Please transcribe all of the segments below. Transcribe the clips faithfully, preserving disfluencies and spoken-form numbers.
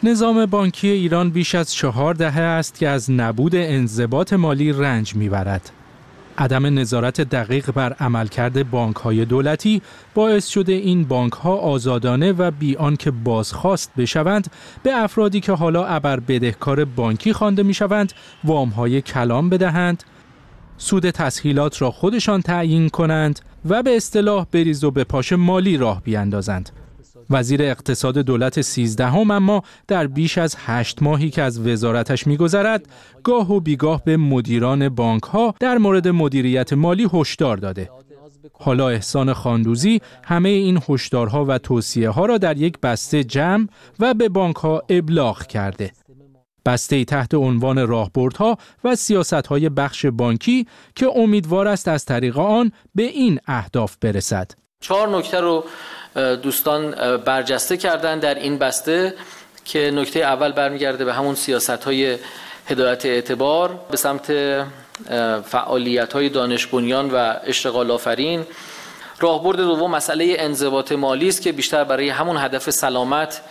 نظام بانکی ایران بیش از چهار دهه است که از نبود انضباط مالی رنج میبرد. عدم نظارت دقیق بر عملکرد بانک‌های دولتی باعث شده این بانک‌ها آزادانه و بی آنکه بازخواست بشوند به افرادی که حالا ابر بدهکار بانکی خوانده میشوند وام‌های کلان بدهند، سود تسهیلات را خودشان تعیین کنند و به اصطلاح بریز و به پاش مالی راه بیاندازند. وزیر اقتصاد دولت سیزدهم اما در بیش از هشت ماهی که از وزارتش می‌گذرد گاه و بیگاه به مدیران بانک‌ها در مورد مدیریت مالی هشدار داده. حالا احسان خاندوزی همه این هشدارها و توصیه‌ها را در یک بسته جمع و به بانک‌ها ابلاغ کرده. بسته‌ای تحت عنوان راهبردها و سیاست‌های بخش بانکی که امیدوار است از طریق آن به این اهداف برسد. چهار نکته رو دوستان برجسته کردن در این بسته که نکته اول برمیگرده به همون سیاست‌های هدایت اعتبار به سمت فعالیت‌های دانش بنیان و اشتغال آفرین. راهبرد دوم مسئله انضباط مالی است که بیشتر برای همون هدف سلامت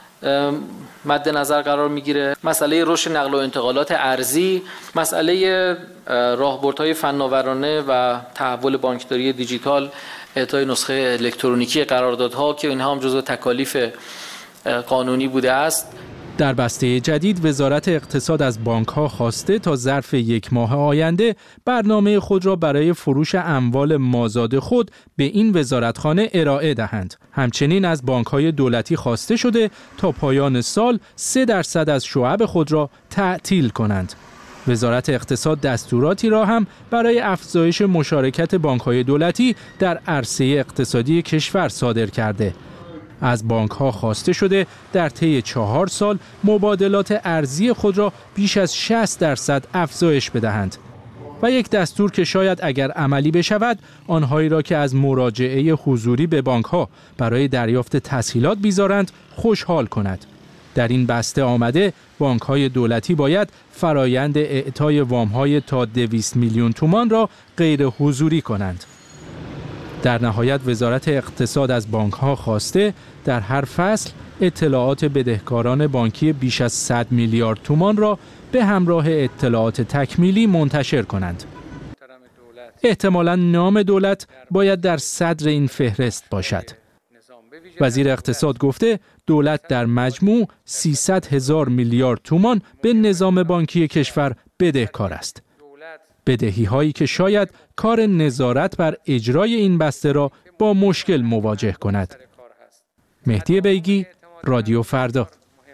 مد نظر قرار میگیره. مسئله رشد نقل و انتقالات ارزی، مسئله راهبردهای فناورانه و تحول بانکداری دیجیتال، اعطای نسخه الکترونیکی قراردادها که اینها هم جزو تکالیف قانونی بوده است. در بسته جدید وزارت اقتصاد از بانک‌ها خواسته تا ظرف یک ماه آینده برنامه خود را برای فروش اموال مازاد خود به این وزارتخانه ارائه دهند. همچنین از بانک‌های دولتی خواسته شده تا پایان سال سه درصد از شعب خود را تعطیل کنند. وزارت اقتصاد دستوراتی را هم برای افزایش مشارکت بانک‌های دولتی در عرصه اقتصادی کشور صادر کرده. از بانک‌ها خواسته شده در طی چهار سال مبادلات ارزی خود را بیش از شصت درصد افزایش بدهند و یک دستور که شاید اگر عملی بشود آنهایی را که از مراجعه حضوری به بانک‌ها برای دریافت تسهیلات بیزارند خوشحال کند. در این بسته آمده بانک‌های دولتی باید فرایند اعطای وام‌های تا دویست میلیون تومان را غیر حضوری کنند. در نهایت وزارت اقتصاد از بانک‌ها خواسته در هر فصل اطلاعات بدهکاران بانکی بیش از صد میلیارد تومان را به همراه اطلاعات تکمیلی منتشر کنند. احتمالاً نام دولت باید در صدر این فهرست باشد. وزیر اقتصاد گفته دولت در مجموع سیصد هزار میلیارد تومان به نظام بانکی کشور بدهکار است. بدهی هایی که شاید کار نظارت بر اجرای این بسته را با مشکل مواجه کند. مهدی بیگی، رادیو فردا.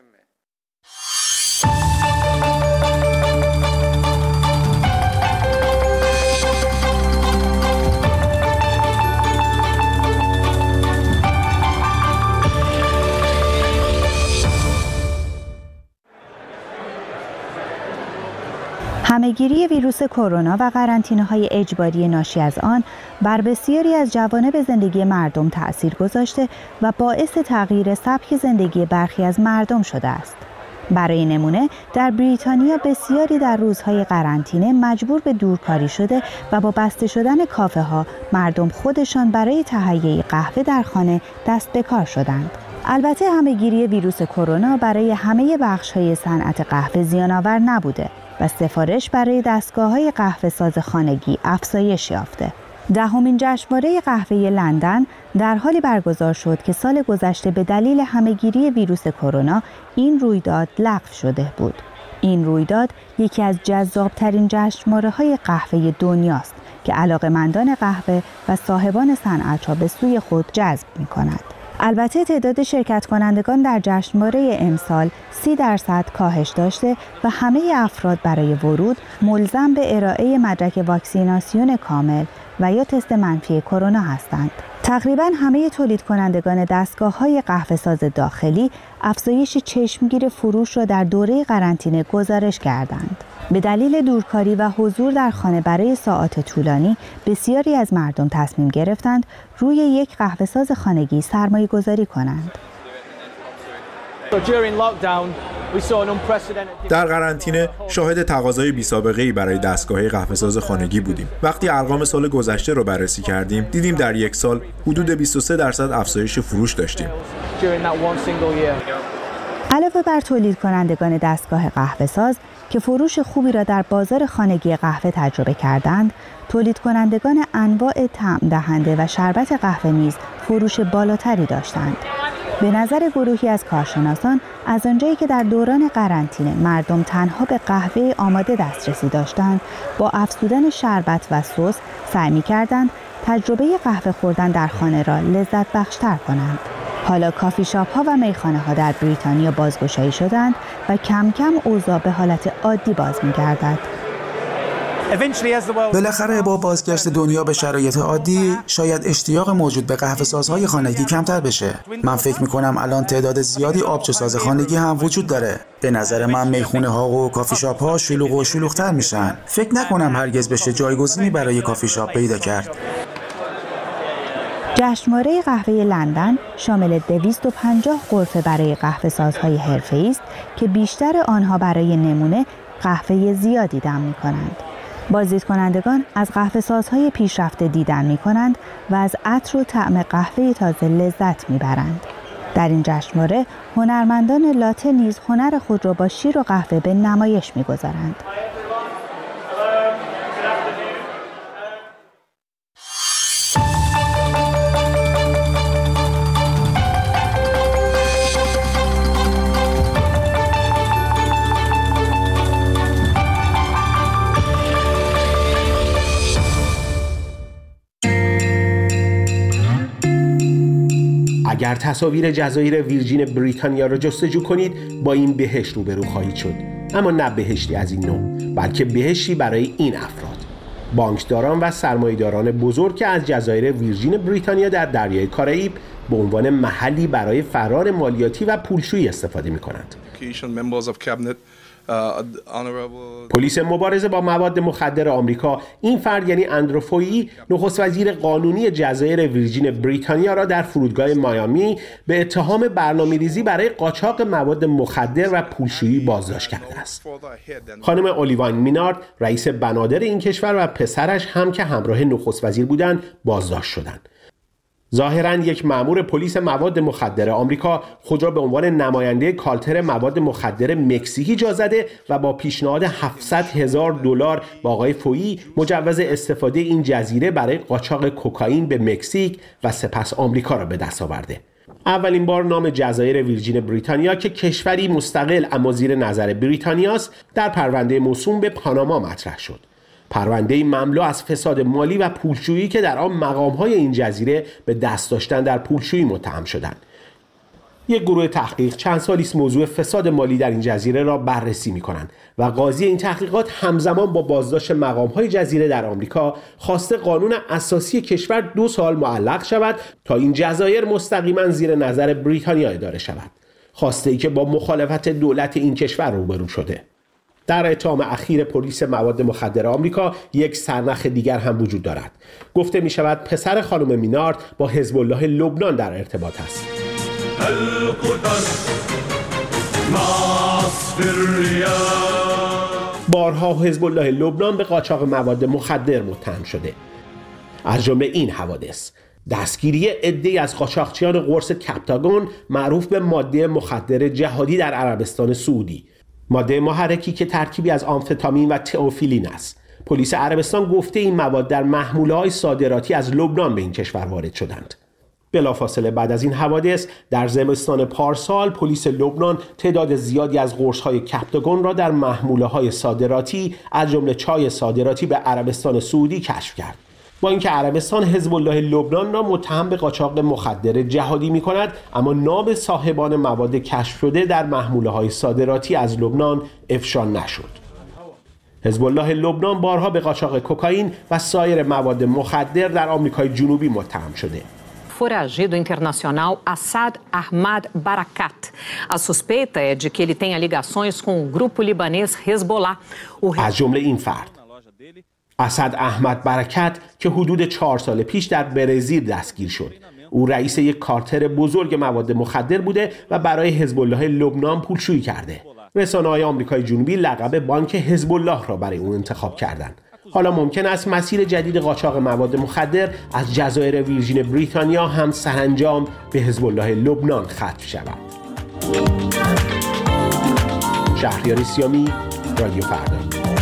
همه‌گیری ویروس کرونا و قرنطینه‌های اجباری ناشی از آن بر بسیاری از جوانب زندگی مردم تأثیر گذاشته و باعث تغییر سبک زندگی برخی از مردم شده است. برای نمونه در بریتانیا بسیاری در روزهای قرنطینه مجبور به دورکاری شده و با بسته شدن کافه ها مردم خودشان برای تهیه قهوه در خانه دست به کار شدند. البته همه‌گیری ویروس کرونا برای همه بخش‌های صنعت قهوه زیان‌آور نبوده و سفارش برای دستگاه‌های قهوه ساز خانگی افزایش یافته. دهمین جشنواره قهوه لندن در حالی برگزار شد که سال گذشته به دلیل همه‌گیری ویروس کرونا این رویداد لغو شده بود. این رویداد یکی از جذاب‌ترین جشنواره‌های قهوه دنیاست که علاقه‌مندان قهوه و صاحبان صنعت را به سوی خود جذب می‌کند. البته تعداد شرکت کنندگان در جشنواره امسال سی درصد کاهش داشته و همه افراد برای ورود ملزم به ارائه مدرک واکسیناسیون کامل و یا تست منفی کرونا هستند. تقریباً همه تولید کنندگان دستگاه‌های قهوه‌ساز داخلی افزایش چشمگیر فروش را در دوره قرنطینه گزارش کردند. به دلیل دورکاری و حضور در خانه برای ساعات طولانی، بسیاری از مردم تصمیم گرفتند روی یک قهوه‌ساز خانگی سرمایه‌گذاری کنند. در قرنطینه شاهد تقاضای بی‌سابقه‌ای برای دستگاه‌های قهوه‌ساز خانگی بودیم. وقتی ارقام سال گذشته رو بررسی کردیم، دیدیم در یک سال حدود بیست و سه درصد افزایش فروش داشتیم. علاوه علاوه بر تولید کنندگان دستگاه قهوه ساز که فروش خوبی را در بازار خانگی قهوه تجربه کردند، تولید کنندگان انواع طعم دهنده و شربت قهوه نیز فروش بالاتری داشتند. به نظر گروهی از کارشناسان، از آنجایی که در دوران قرنطینه مردم تنها به قهوه آماده دسترسی داشتند، با افزودن شربت و سس سعی می‌کردند تجربه قهوه خوردن در خانه را لذت بخشتر کنند. حالا کافی شاپ ها و میخانه ها در بریتانیا بازگشایی شدند و کم کم اوضاع به حالت عادی باز می‌گردد. بالاخره با بازگشت دنیا به شرایط عادی، شاید اشتیاق موجود به قهوه سازهای خانگی کمتر بشه. من فکر میکنم الان تعداد زیادی آبجو ساز خانگی هم وجود داره. به نظر من میخونه ها و کافی شاپ ها شلوغ و شلوغ‌تر میشن. فکر نکنم هرگز بشه جایگزینی برای کافی شاپ پیدا کرد. جشنواره قهوه لندن شامل دویست و پنجاه غرفه برای قهوه سازهای حرفه‌ای است که بیشتر آنها برای نمونه قهوه زیادی دم می‌کنند. بازدید کنندگان از قهوه سازهای پیشرفته دیدن می‌کنند و از عطر و طعم قهوه تازه لذت می‌برند. در این جشنواره هنرمندان لاته نیز هنر خود را با شیر و قهوه به نمایش می‌گذارند. اگر تصاویر جزایر ویرجین بریتانیا را جستجو کنید با این بهشت روبرو خواهید شد، اما نه بهشتی از این نوع، بلکه بهشتی برای این افراد: بانکداران و سرمایه‌داران بزرگ که از جزایر ویرجین بریتانیا در دریای کارائیب به عنوان محلی برای فرار مالیاتی و پولشویی استفاده می‌کنند. پلیس مبارزه با مواد مخدر آمریکا این فرد یعنی اندرو فویی، نخست وزیر قانونی جزایر ویرجین بریتانیا را در فرودگاه میامی به اتهام برنامه‌ریزی برای قاچاق مواد مخدر و پولشویی بازداشت کرده است. خانم اولیوان مینارد، رئیس بنادر این کشور، و پسرش هم که همراه نخست وزیر بودند بازداشت شدند. ظاهراً یک مأمور پلیس مواد مخدر آمریکا خود را به عنوان نماینده کالتر مواد مخدر مکزیکی جا زده و با پیشنهاد هفتصد هزار دلار با آقای فویی مجوز استفاده این جزیره برای قاچاق کوکائین به مکزیک و سپس آمریکا را به دست آورده. اولین بار نام جزایر ویرجین بریتانیا که کشوری مستقل اما زیر نظر بریتانیاست در پرونده موسوم به پاناما مطرح شد. پرونده مملو از فساد مالی و پولشویی که در آن مقام‌های این جزیره به دست داشتن در پولشویی متهم شدند. یک گروه تحقیق چند سالی است موضوع فساد مالی در این جزیره را بررسی می‌کنند و قاضی این تحقیقات همزمان با بازداشت مقام‌های جزیره در آمریکا خواسته قانون اساسی کشور دو سال معلق شود تا این جزایر مستقیما زیر نظر بریتانیا اداره شود. خواسته ای که با مخالفت دولت این کشور روبرو شده. در اتهام اخیر پلیس مواد مخدر آمریکا یک سرنخ دیگر هم وجود دارد. گفته می شود پسر خانم مینارد با حزب الله لبنان در ارتباط است. بارها حزب الله لبنان به قاچاق مواد مخدر متهم شده. از جمله این حوادث: دستگیری عده‌ای از قاچاقچیان قرص کپتاگون معروف به ماده مخدر جهادی در عربستان سعودی، ماده محرکی که ترکیبی از آمفتامین و تئوفیلین است. پلیس عربستان گفته این مواد در محموله‌های صادراتی از لبنان به این کشور وارد شدند. بلافاصله بعد از این حوادث در زمستان پارسال پلیس لبنان تعداد زیادی از قرص‌های کپتاگون را در محموله‌های صادراتی از جمله چای صادراتی به عربستان سعودی کشف کرد. با اینکه عربستان حزب الله لبنان را متهم به قاچاق مخدر جهادی می‌کند، اما نام صاحبان مواد کشف شده در محموله‌های صادراتی از لبنان افشا نشد. حزب الله لبنان بارها به قاچاق کوکائین و سایر مواد مخدر در آمریکای جنوبی متهم شده. foragido internacional Assad Ahmad Barakat. A suspeita é de que ele tenha ligações com o grupo libanês Hezbollah. از جمله این فرد اسد احمد برکت که حدود چهار سال پیش در برزیل دستگیر شد. او رئیس یک کارتر بزرگ مواد مخدر بوده و برای حزب الله لبنان پولشویی کرده. رسانه‌های آمریکای جنوبی لقب بانک حزب الله را برای او انتخاب کردند. حالا ممکن است مسیر جدید قاچاق مواد مخدر از جزایر ویرجین بریتانیا هم سرانجام به حزب الله لبنان ختم شود. شهریار سیامی، رادیو فردا.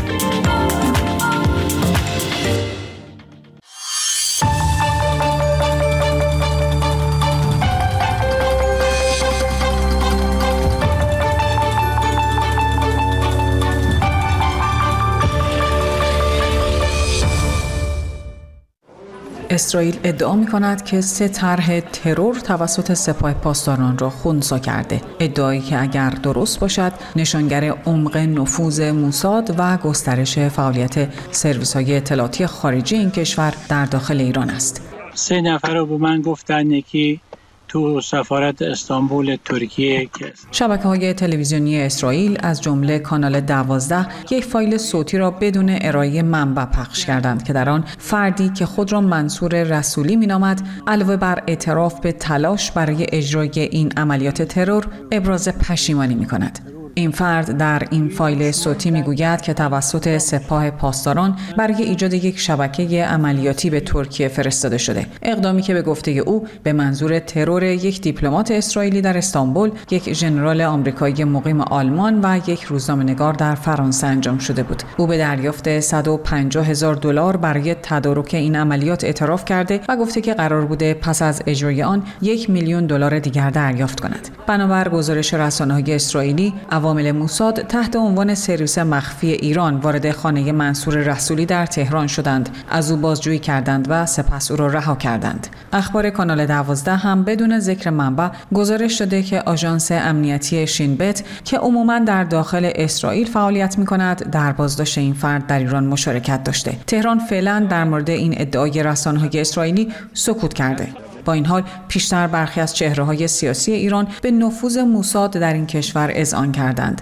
اسرائیل ادعا می‌کند که سه طرح ترور توسط سپاه پاسداران را خنثی کرده. ادعایی که اگر درست باشد نشانگر عمق نفوذ موساد و گسترش فعالیت سرویس‌های اطلاعاتی خارجی این کشور در داخل ایران است. سه نفر رو به من گفتن یکی تو سفارت استانبول ترکیه که شبکه‌های تلویزیونی اسرائیل از جمله کانال دوازده یک فایل صوتی را بدون ارائه منبع پخش کردند که در آن فردی که خود را منصور رسولی می‌نامد علاوه بر اعتراف به تلاش برای اجرای این عملیات ترور ابراز پشیمانی می‌کند. این فرد در این فایل صوتی میگوید که توسط سپاه پاسداران برای ایجاد یک شبکه عملیاتی به ترکیه فرستاده شده. اقدامی که به گفته او به منظور ترور یک دیپلمات اسرائیلی در استانبول، یک ژنرال آمریکایی مقیم آلمان و یک روزنامه‌نگار در فرانسه انجام شده بود. او به دریافت صد و پنجاه هزار دلار برای تدارک این عملیات اعتراف کرده و گفته که قرار بوده پس از اجرای آن یک میلیون دلار دیگر دریافت کند. بنابر گزارش رسانه‌های اسرائیلی، عوامل موساد تحت عنوان سرویس مخفی ایران وارد خانه منصور رسولی در تهران شدند، از او بازجویی کردند و سپس او را رها کردند. اخبار کانال دوازده هم بدون ذکر منبع گزارش داده که آژانس امنیتی شینبت که عموماً در داخل اسرائیل فعالیت می‌کند، در بازداشت این فرد در ایران مشارکت داشته. تهران فعلاً در مورد این ادعای رسانه‌های اسرائیلی سکوت کرده. با این حال پیشتر برخی از چهره‌های سیاسی ایران به نفوذ موساد در این کشور اذعان کردند.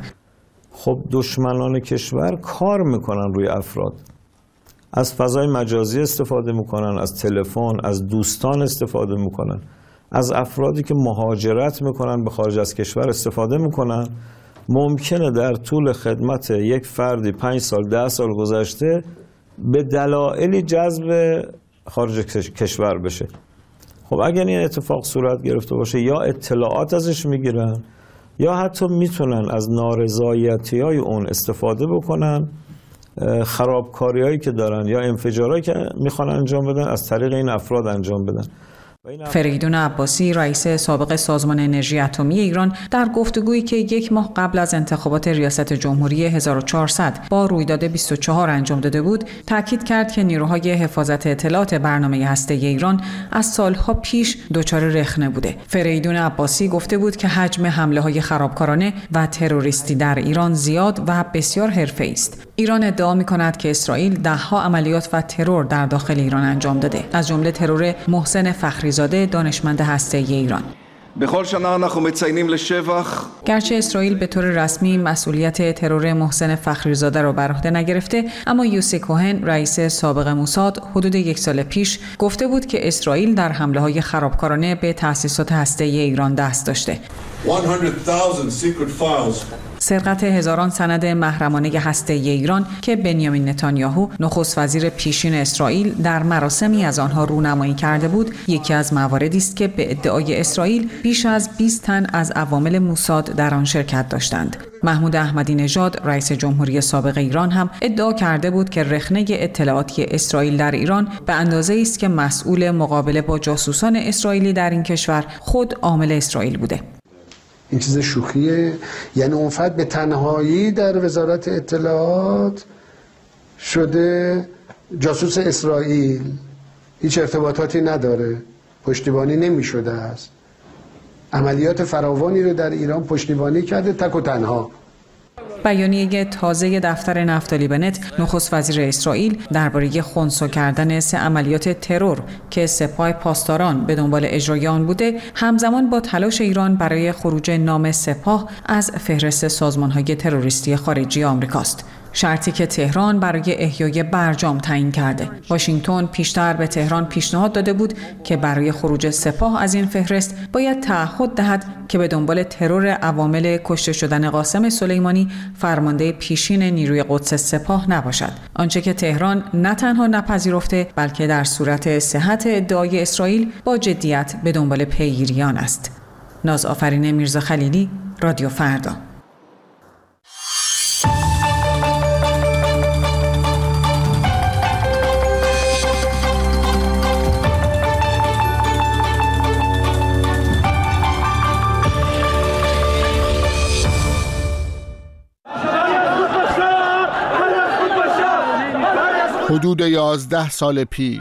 خب دشمنان کشور کار میکنن روی افراد، از فضای مجازی استفاده میکنن، از تلفن، از دوستان استفاده میکنن، از افرادی که مهاجرت میکنن به خارج از کشور استفاده میکنن. ممکنه در طول خدمت یک فردی پنج سال ده سال گذشته به دلایلی جذب خارج کشور بشه. خب اگر این اتفاق صورت گرفته باشه یا اطلاعات ازش میگیرن یا حتی میتونن از نارضایتی های اون استفاده بکنن، خرابکاری هایی که دارن یا انفجارهایی که میخوان انجام بدن از طریق این افراد انجام بدن. فریدون عباسی، رئیس سابق سازمان انرژی اتمی ایران، در گفتگویی که یک ماه قبل از انتخابات ریاست جمهوری هزار و چهارصد با رویداد بیست و چهار انجام داده بود، تاکید کرد که نیروهای حفاظت اطلاعات برنامه هسته‌ای ایران از سالها پیش دچار رخنه بوده. فریدون عباسی گفته بود که حجم حمله‌های خرابکارانه و تروریستی در ایران زیاد و بسیار حرفه‌ای است. ایران ادعا می‌کند که اسرائیل ده‌ها عملیات و ترور در داخل ایران انجام داده، از جمله ترور محسن فخریزاده، دانشمند هسته‌ای ایران. گرچه اسرائیل به طور رسمی مسئولیت ترور محسن فخریزاده را بر عهده نگرفته، اما یوسی کوهن، رئیس سابق موساد، حدود یک سال پیش گفته بود که اسرائیل در حمله‌های خرابکارانه به تأسیسات هسته‌ای ایران دست داشته. سرقت هزاران سند محرمانه هسته‌ای ایران که بنیامین نتانیاهو، نخست وزیر پیشین اسرائیل، در مراسمی از آنها رونمایی کرده بود، یکی از مواردی است که به ادعای اسرائیل بیش از بیست تن از عوامل موساد در آن شرکت داشتند. محمود احمدی نژاد، رئیس جمهوری سابق ایران، هم ادعا کرده بود که رخنه اطلاعاتی اسرائیل در ایران به اندازه‌ای است که مسئول مقابله با جاسوسان اسرائیلی در این کشور خود عامل اسرائیل بوده. این چیز شوخیه. یعنی اون فرد به تنهایی در وزارت اطلاعات شده جاسوس اسرائیل، هیچ ارتباطاتی نداره، پشتیبانی نمی شده است، عملیات فراوانی رو در ایران پشتیبانی کرده تک و تنها. بیانیه تازه دفتر نفتالی بنت، نخست وزیر اسرائیل، درباره خنثی کردن سه عملیات ترور که سپاه پاسداران به دنبال اجرای آن بوده، همزمان با تلاش ایران برای خروج نام سپاه از فهرست سازمان‌های تروریستی خارجی آمریکاست. شرطی که تهران برای احیای برجام تعیین کرده. واشنگتن پیشتر به تهران پیشنهاد داده بود که برای خروج سپاه از این فهرست باید تعهد دهد که به دنبال ترور عوامل کشته شدن قاسم سلیمانی، فرمانده پیشین نیروی قدس سپاه، نباشد. آنچه که تهران نه تنها نپذیرفته، بلکه در صورت صحت ادعای اسرائیل با جدیت به دنبال پیگیری آن است. ناز آفرین میرزا خلیلی، رادیو فردا. حدود یازده سال پیش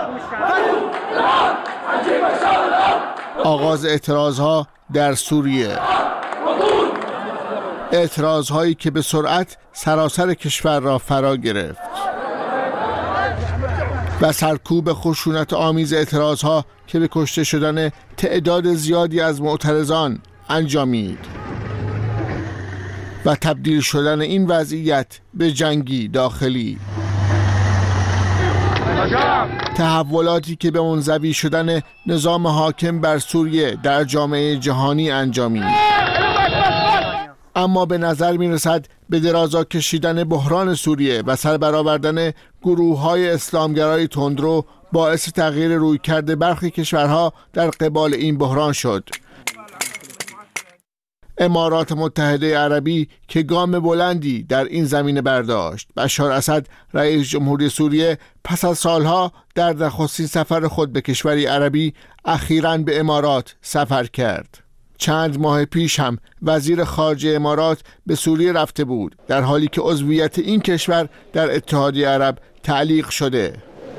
آغاز اعتراضها در سوریه، اعتراضهایی که به سرعت سراسر کشور را فرا گرفت و سرکوب خشونت آمیز اعتراضها که به کشته شدن تعداد زیادی از معترضان انجامید و تبدیل شدن این وضعیت به جنگی داخلی، تحولاتی که به منزوی شدن نظام حاکم بر سوریه در جامعه جهانی انجامید. اما به نظر می رسد به درازا کشیدن بحران سوریه و سربرآوردن گروه‌های اسلامگرای تندرو باعث تغییر رویکرد برخی کشورها در قبال این بحران شد. امارات متحده عربی که گام بلندی در این زمینه برداشت. بشار اسد رئیس جمهوری سوریه پس از سالها در نخستین سفر خود به کشوری عربی اخیراً به امارات سفر کرد. چند ماه پیش هم وزیر خارجه امارات به سوریه رفته بود، در حالی که عضویت این کشور در اتحادیه عرب تعلیق شده.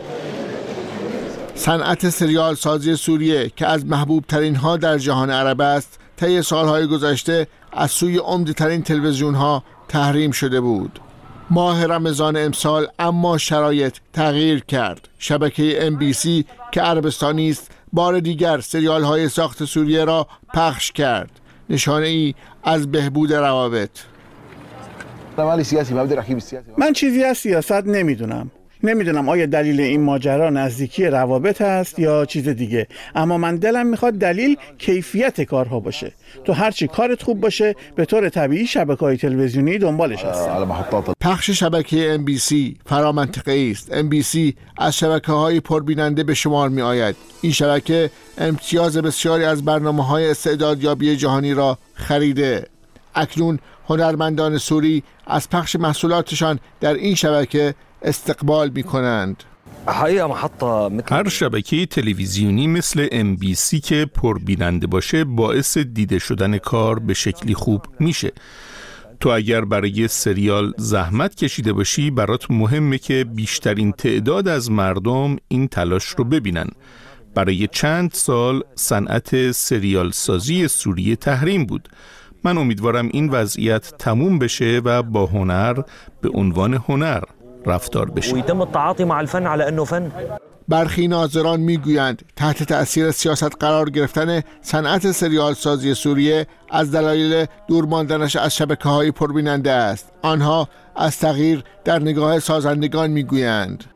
صنعت سریال سازی سوریه که از محبوب ترین ها در جهان عرب است، طی سالهای گذشته از سوی عمده ترین تلویزیون ها تحریم شده بود. ماه رمضان امسال اما شرایط تغییر کرد. شبکه ام بی سی که عربستانی است بار دیگر سریال های ساخت سوریه را پخش کرد، نشانه ای از بهبود روابط. من چیزی از سیاست نمیدونم. نمیدونم آیا دلیل این ماجرا نزدیکی روابط است یا چیز دیگه، اما من دلم میخواد دلیل کیفیت کارها باشه. تو هرچی کارت خوب باشه به طور طبیعی شبکه‌های تلویزیونی دنبالش هستن. پخش شبکه ام بی سی فرامنطقه‌ای است. ام بی سی از شبکه‌های پربیننده به شمار میآید. این شبکه امتیاز بسیاری از برنامه‌های استعدادیابی جهانی را خریده. اکنون هنرمندان سوری از پخش محصولاتشان در این شبکه استقبال می کنند. هر شبکه تلویزیونی مثل ام بی سی که پربیننده باشه باعث دیده شدن کار به شکلی خوب میشه. تو اگر برای سریال زحمت کشیده باشی، برات مهمه که بیشترین تعداد از مردم این تلاش رو ببینن. برای چند سال صنعت سریال سازی سوریه تحریم بود. من امیدوارم این وضعیت تموم بشه و با هنر به عنوان هنر رفتار بشه. برخی ناظران میگویند تحت تأثیر سیاست قرار گرفتن صنعت سریال سازی سوریه از دلایل دور ماندنش از شبکه‌های پربیننده است. آنها از تغییر در نگاه سازندگان میگویند.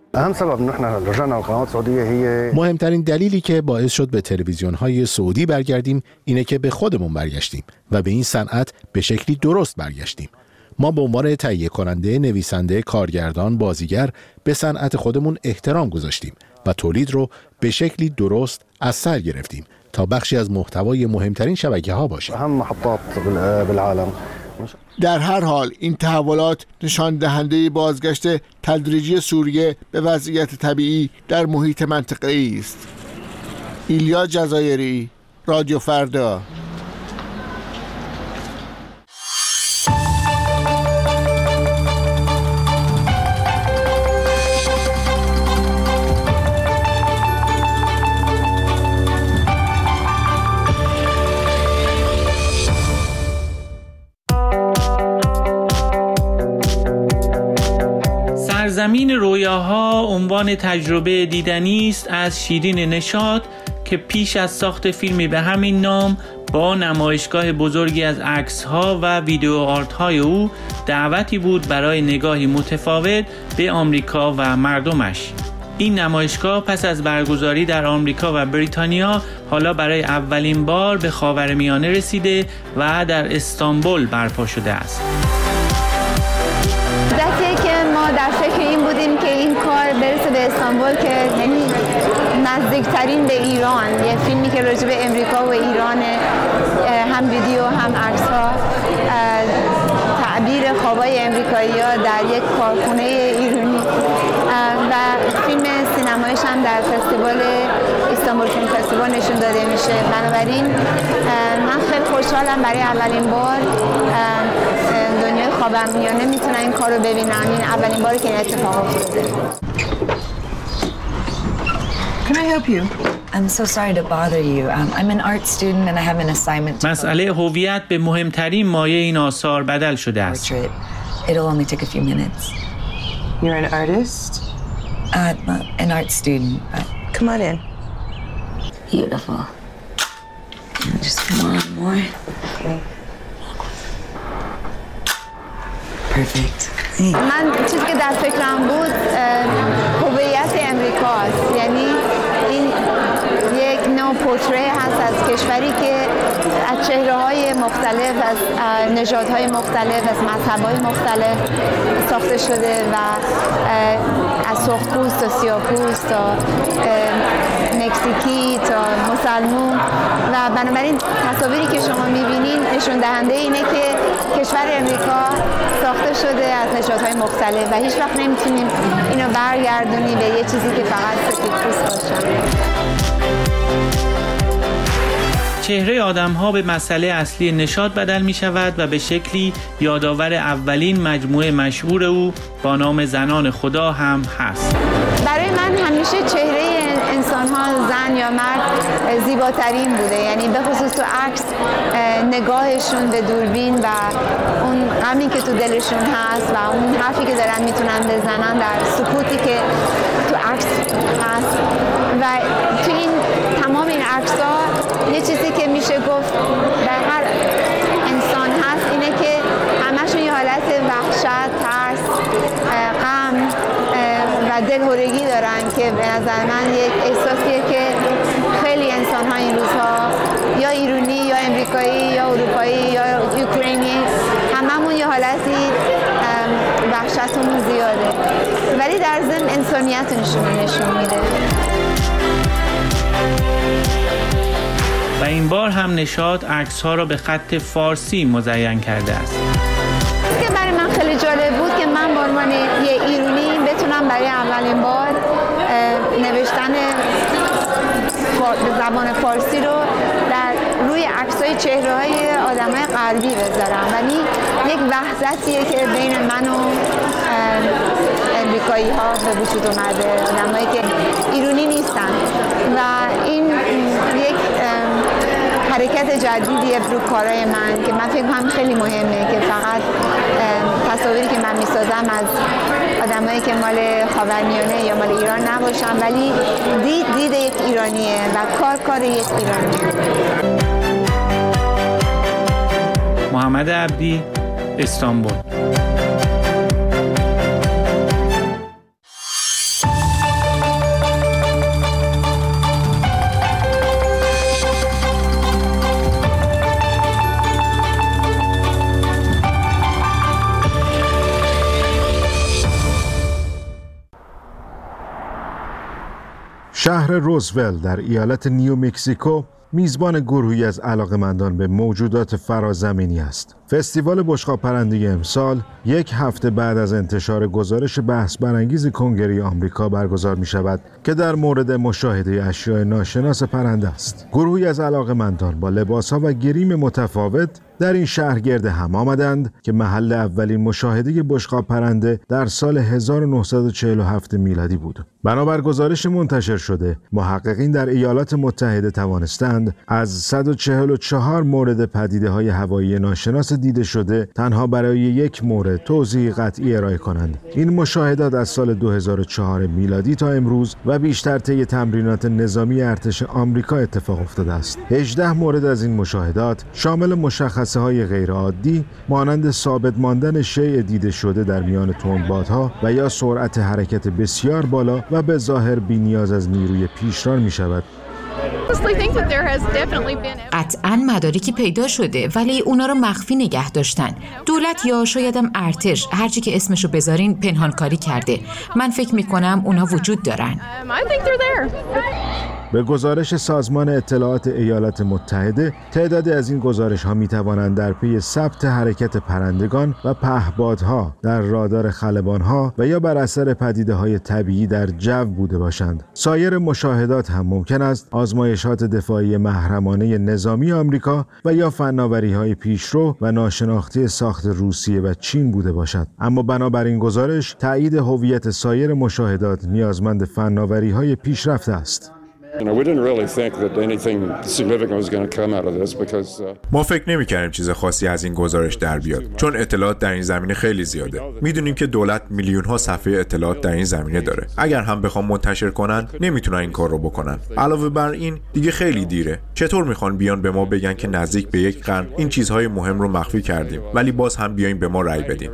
مهمترین دلیلی که باعث شد به تلویزیون‌های سعودی برگردیم اینه که به خودمون برگشتیم و به این صنعت به شکلی درست برگشتیم. ما به عنوان تهیه کننده، نویسنده، کارگردان، بازیگر به صنعت خودمون احترام گذاشتیم و تولید رو به شکلی درست از سر گرفتیم تا بخشی از محتوای مهمترین شبکه‌ها باشه. در هر حال این تحولات نشان دهنده بازگشت تدریجی سوریه به وضعیت طبیعی در محیط منطقه‌ای است. ایلیا جزایری، رادیو فردا. زمین رویاها عنوان تجربه دیدنی است از شیرین نشاط که پیش از ساخت فیلمی به همین نام با نمایشگاه بزرگی از عکس‌ها و ویدیو آرت‌های او دعوتی بود برای نگاهی متفاوت به آمریکا و مردمش. این نمایشگاه پس از برگزاری در آمریکا و بریتانیا حالا برای اولین بار به خاورمیانه رسیده و در استانبول برپا شده است. در فکر این بودیم که این کار برسه به استانبول که یعنی نزدیکترین به ایران، یه فیلمی که راجع به امریکا و ایران، هم ویدیو هم عکس‌ها، تعبیر خوابای امریکایی‌ها در یک کارخونه ایرانی و فیلم سینمایش هم در فستیوال استانبول فیلم فستیوال نشون داده میشه. بنابراین من خیلی خوشحالم برای اولین بار دنیای خاورمیانه میتونن این کار رو ببینن. این اولین باری که این اتفاق افتاده. Can I help you? I'm so sorry to bother you. Um, I'm an art student and I have an assignment. مسئله هویت به مهمترین مایه این آثار بدل شده است. It'll only take a few minutes. You're an artist? Uh, an art student. Uh, come on in. Beautiful. Just come on more. Okay. Perfect. من چیزی که در فکرم بود هویت امریکاست، یعنی این یک نوع پورتری هست از کشوری که از چهره‌های مختلف، از نژادهای مختلف، از مذهب‌های مختلف ساخته شده و از سرخپوست تا سیاه‌پوست تا مکزیکی تا مسلمون و بنابراین تصاویری که شما می‌بینین نشون دهنده اینه که کشور امریکا ساخته شده از نژادهای مختلف و هیچ وقت نمیتونیم اینو برگردونی به یه چیزی که فقط سفیدپوست باشه. چهره آدم‌ها به مسئله اصلی نشاط بدل می‌شود و به شکلی یادآور اولین مجموعه مشهور او با نام زنان خدا هم هست. برای من همیشه چهره انسان‌ها زن یا مرد زیباترین بوده، یعنی به خصوص تو عکس نگاهشون به دوربین و اون غمی که تو دلشون هست و اون حرفی که دارن میتونن بزنن در سکوتی که تو عکس هست و تو این تمام این عکس‌ها یه چیزی که میشه گفت در هر انسان هست اینه که همشون یه حالت وحشت، ترس، غم و دلهرگی دارن که به نظر من یک احساسیه که خیلی انسان‌ها این روزها یا ایرانی یا امریکایی یا اروپایی یا اوکراینی هممون یه حالتی وحشتمون زیاده ولی در ضمن انسانیتشون نشون میده. و این بار هم نشاط عکس‌ها را به خط فارسی مزین کرده است. که برای من خیلی جالب بود که من به عنوان یه ایرانی بتونم برای اولین بار نوشتن به زبان فارسی رو در روی عکس‌های چهره‌های آدم‌های غربی بذارم. ولی یک وحدتیه که بین من و امریکایی‌ها به وجود اومده، آدم‌هایی که ایرانی نیستن و این یک حرکت جدیدیه رو کارهای من که من فکر کنم خیلی مهمه که فقط تصاویری که من میسازم از آدمایی که مال خاورمیانه یا مال ایران نباشن ولی دید دید یک ایرانیه و کار کار یک ایرانیه. محمد عبدی، استانبول. شهر روزول در ایالت نیو مکزیکو میزبان گروهی از علاقه‌مندان به موجودات فرازمینی است. فستیوال بشقاب پرنده امسال یک هفته بعد از انتشار گزارش بحث برانگیز کنگره آمریکا برگزار می شود که در مورد مشاهده اشیاء ناشناس پرنده است. گروهی از علاقه‌مندان با لباس‌ها و گریم متفاوت در این شهر گرد هم آمدند که محل اولین مشاهده بشقاب پرنده در سال هزار و نهصد و چهل و هفت میلادی بود. بنابر گزارش منتشر شده، محققین در ایالات متحده توانستند از صد و چهل و چهار مورد پدیده‌های هوایی ناشناس دیده شده تنها برای یک مورد توضیح قطعی ارائه کنند. این مشاهدات از سال دو هزار و چهار میلادی تا امروز و بیشتر طی تمرینات نظامی ارتش آمریکا اتفاق افتاده است. هجده مورد از این مشاهدات شامل مشخصه های غیر عادی مانند ثابت ماندن شیء دیده شده در میان تندبادها و یا سرعت حرکت بسیار بالا و به ظاهر بی نیاز از نیروی پیشران می شود. قطعاً مدارکی پیدا شده ولی اونا رو مخفی نگه داشتن. دولت یا شایدم ارتش، هرچی که اسمشو بذارین، پنهانکاری کرده. من فکر میکنم اونا وجود دارن. به گزارش سازمان اطلاعات ایالات متحده، تعدادی از این گزارش ها می توانند در پی ثبت حرکت پرندگان و پهپادها در رادار خلبان ها و یا بر اثر پدیده های طبیعی در جو بوده باشند. سایر مشاهدات هم ممکن است آزمایشات دفاعی محرمانه نظامی آمریکا و یا فناوری های پیشرو و ناشناخته ساخت روسیه و چین بوده باشد. اما بنابراین گزارش، تایید هویت سایر مشاهدات نیازمند فناوری های پیشرفته است. ما فکر نمی‌کردیم چیز خاصی از این گزارش در بیاد، چون اطلاعات در این زمینه خیلی زیاده. میدونیم که دولت میلیون‌ها صفحه اطلاعات در این زمینه داره. اگر هم بخوام منتشر کنن، نمیتونن این کار رو بکنن. علاوه بر این، دیگه خیلی دیره. چطور میخوان بیان به ما بگن که نزدیک به یک قرن این چیزهای مهم رو مخفی کردیم، ولی باز هم بیاین به ما رأی بدین.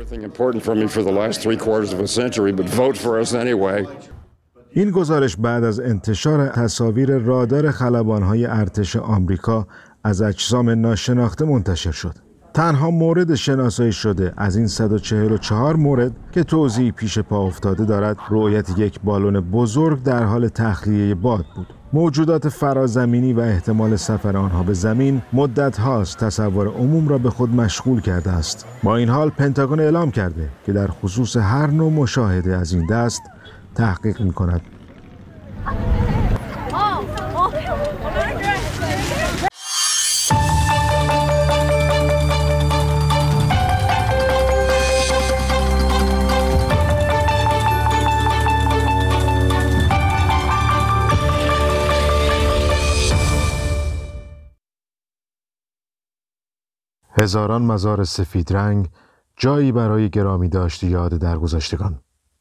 این گزارش بعد از انتشار تصاویر رادار خلبان‌های ارتش آمریکا از اجسام ناشناخته منتشر شد. تنها مورد شناسایی شده از این صد و چهل و چهار مورد که توضیحی پیش پا افتاده دارد، رؤیت یک بالون بزرگ در حال تخلیه باد بود. موجودات فرازمینی و احتمال سفر آنها به زمین مدت هاست تصور عموم را به خود مشغول کرده است. با این حال پنتاگون اعلام کرده که در خصوص هر نوع مشاهده از این دست تحقیق می کند. هزاران مزار سفید رنگ، جایی برای گرامی داشت یاد درگذشتگان.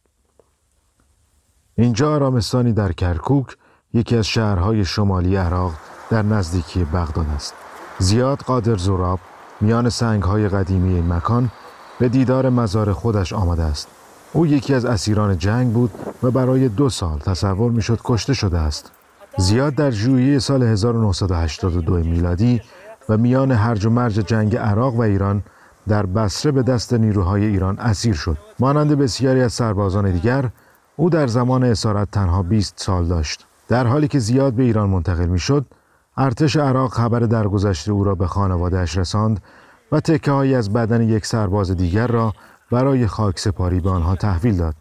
اینجا آرامستانی در کرکوک، یکی از شهرهای شمالی عراق در نزدیکی بغداد است. زیاد قادر زوراب میان سنگهای قدیمی این مکان به دیدار مزار خودش آمده است. او یکی از اسیران جنگ بود و برای دو سال تصور میشد کشته شده است. زیاد در ژوئیه سال هزار و نهصد و هشتاد و دو میلادی و میان هرج و مرج جنگ عراق و ایران در بصره به دست نیروهای ایران اسیر شد. مانند بسیاری از سربازان دیگر، او در زمان اسارت تنها بیست سال داشت. در حالی که زیاد به ایران منتقل میشد، ارتش عراق خبر درگذشت او را به خانواده‌اش رساند و تکه‌هایی از بدن یک سرباز دیگر را برای خاکسپاری به آنها تحویل داد.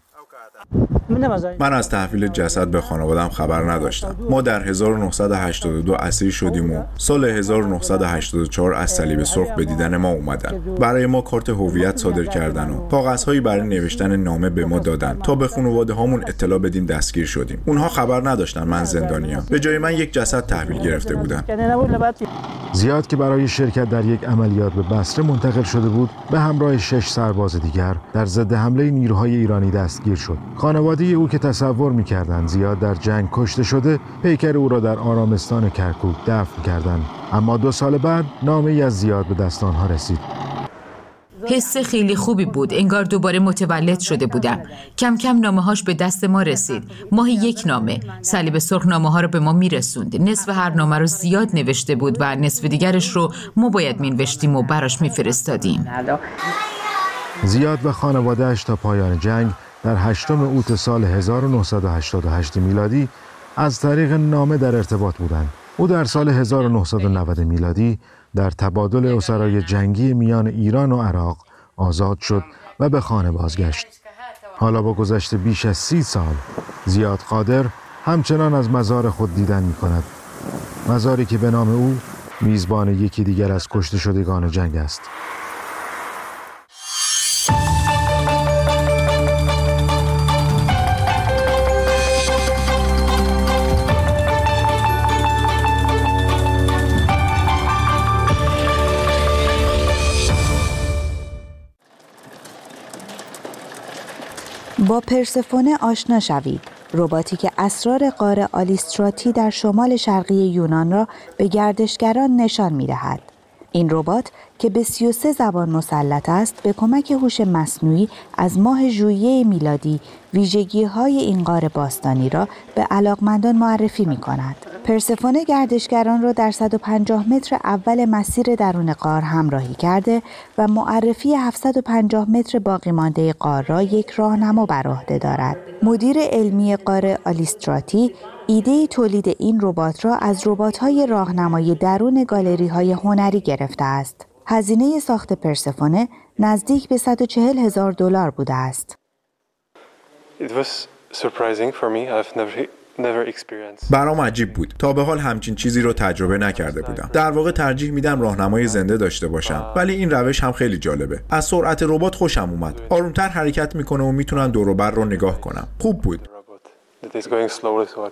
من از تحویل جسد به خانواده‌ام خبر نداشتم. ما در هزار و نهصد و هشتاد و دو اسیر شدیم و سال هزار و نهصد و هشتاد و چهار از صلیب سرخ به دیدن ما اومدن. برای ما کارت هویت صادر کردن و کاغذهایی برای نوشتن نامه به ما دادن تا به خانواده‌هامون اطلاع بدیم دستگیر شدیم. اونها خبر نداشتن من زندانیام. به جای من یک جسد تحویل گرفته بودن. زیاد که برای شرکت در یک عملیات به بصره منتقل شده بود، به همراه شش سرباز دیگر در ضد حمله نیروهای ایرانی دستگیر شد. خانواده او که تصور می‌کردند زیاد در جنگ کشته شده، پیکر او را در آرامستان کرکوک دفن کردند. اما دو سال بعد نامه‌ای از زیاد به دست آنها رسید. حس خیلی خوبی بود، انگار دوباره متولد شده بودم. کم کم نامه‌هاش به دست ما رسید. ماهی یک نامه. صلیب سرخ نامه‌ها رو به ما میرسوند. نصف هر نامه رو زیاد نوشته بود و نصف دیگرش رو ما باید مینوشتیم و براش میفرستادیم. زیاد و خانواده‌اش تا پایان جنگ در هشتم اوت سال هزار و نهصد و هشتاد و هشت میلادی از طریق نامه در ارتباط بودند. او در سال هزار و نهصد و نود میلادی در تبادل اسرای جنگی میان ایران و عراق آزاد شد و به خانه بازگشت. حالا با گذشت بیش از سی سال، زیاد قادر همچنان از مزار خود دیدن می کند. مزاری که به نام او میزبان یکی دیگر از کشته شدگان جنگ است. با پرسفونه آشنا شوید، رباتی که اسرار غار آلیستراتی در شمال شرقی یونان را به گردشگران نشان می‌دهد. این ربات که به سی و سه زبان مسلط است، به کمک هوش مصنوعی از ماه ژوئیه میلادی ویژگی‌های این غار باستانی را به علاقمندان معرفی می‌کند. پرسفونه گردشگران را در صد و پنجاه متر اول مسیر درون غار همراهی کرده و معرفی هفتصد و پنجاه متر باقی مانده غار را یک راهنما بر عهده دارد. مدیر علمی غار آلیستراتی ایده تولید این ربات را از ربات‌های راهنمایی درون گالری‌های هنری گرفته است. هزینه ساخت پرسفونه نزدیک به صد و چهل هزار دلار بوده است. It was surprising for me. I've never never experienced. برام عجیب بود. تا به حال همچین چیزی رو تجربه نکرده بودم. در واقع ترجیح میدم راهنمای زنده داشته باشم. ولی این روش هم خیلی جالبه. از سرعت ربات خوشم اومد. آرومتر حرکت میکنه و میتونن دور و بر رو نگاه کنم. خوب بود. It is going slowly so I can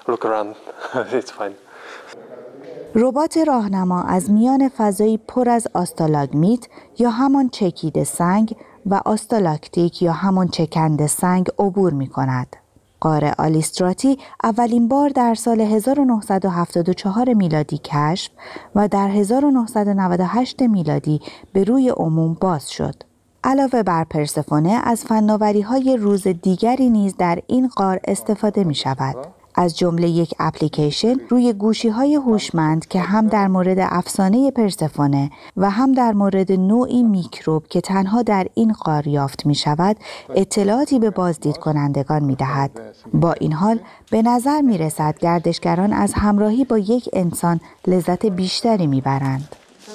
look around. It's fine. ربات راهنما از میان فضایی پر از آستالاگمیت یا همان چکیده سنگ و آستالاکتیک یا همان چکنده سنگ عبور می کند. غار آلیستراتی اولین بار در سال هزار و نهصد و هفتاد و چهار میلادی کشف و در هزار و نهصد و نود و هشت میلادی به روی عموم باز شد. علاوه بر پرسفونه از فناوری‌های روز دیگری نیز در این غار استفاده می شود. از جمله یک اپلیکیشن روی گوشی‌های هوشمند که هم در مورد افسانه پرسفونه و هم در مورد نوعی میکروب که تنها در این غار یافت می‌شود اطلاعاتی به بازدید کنندگان می‌دهد. با این حال به نظر می‌رسد گردشگران از همراهی با یک انسان لذت بیشتری می‌برند.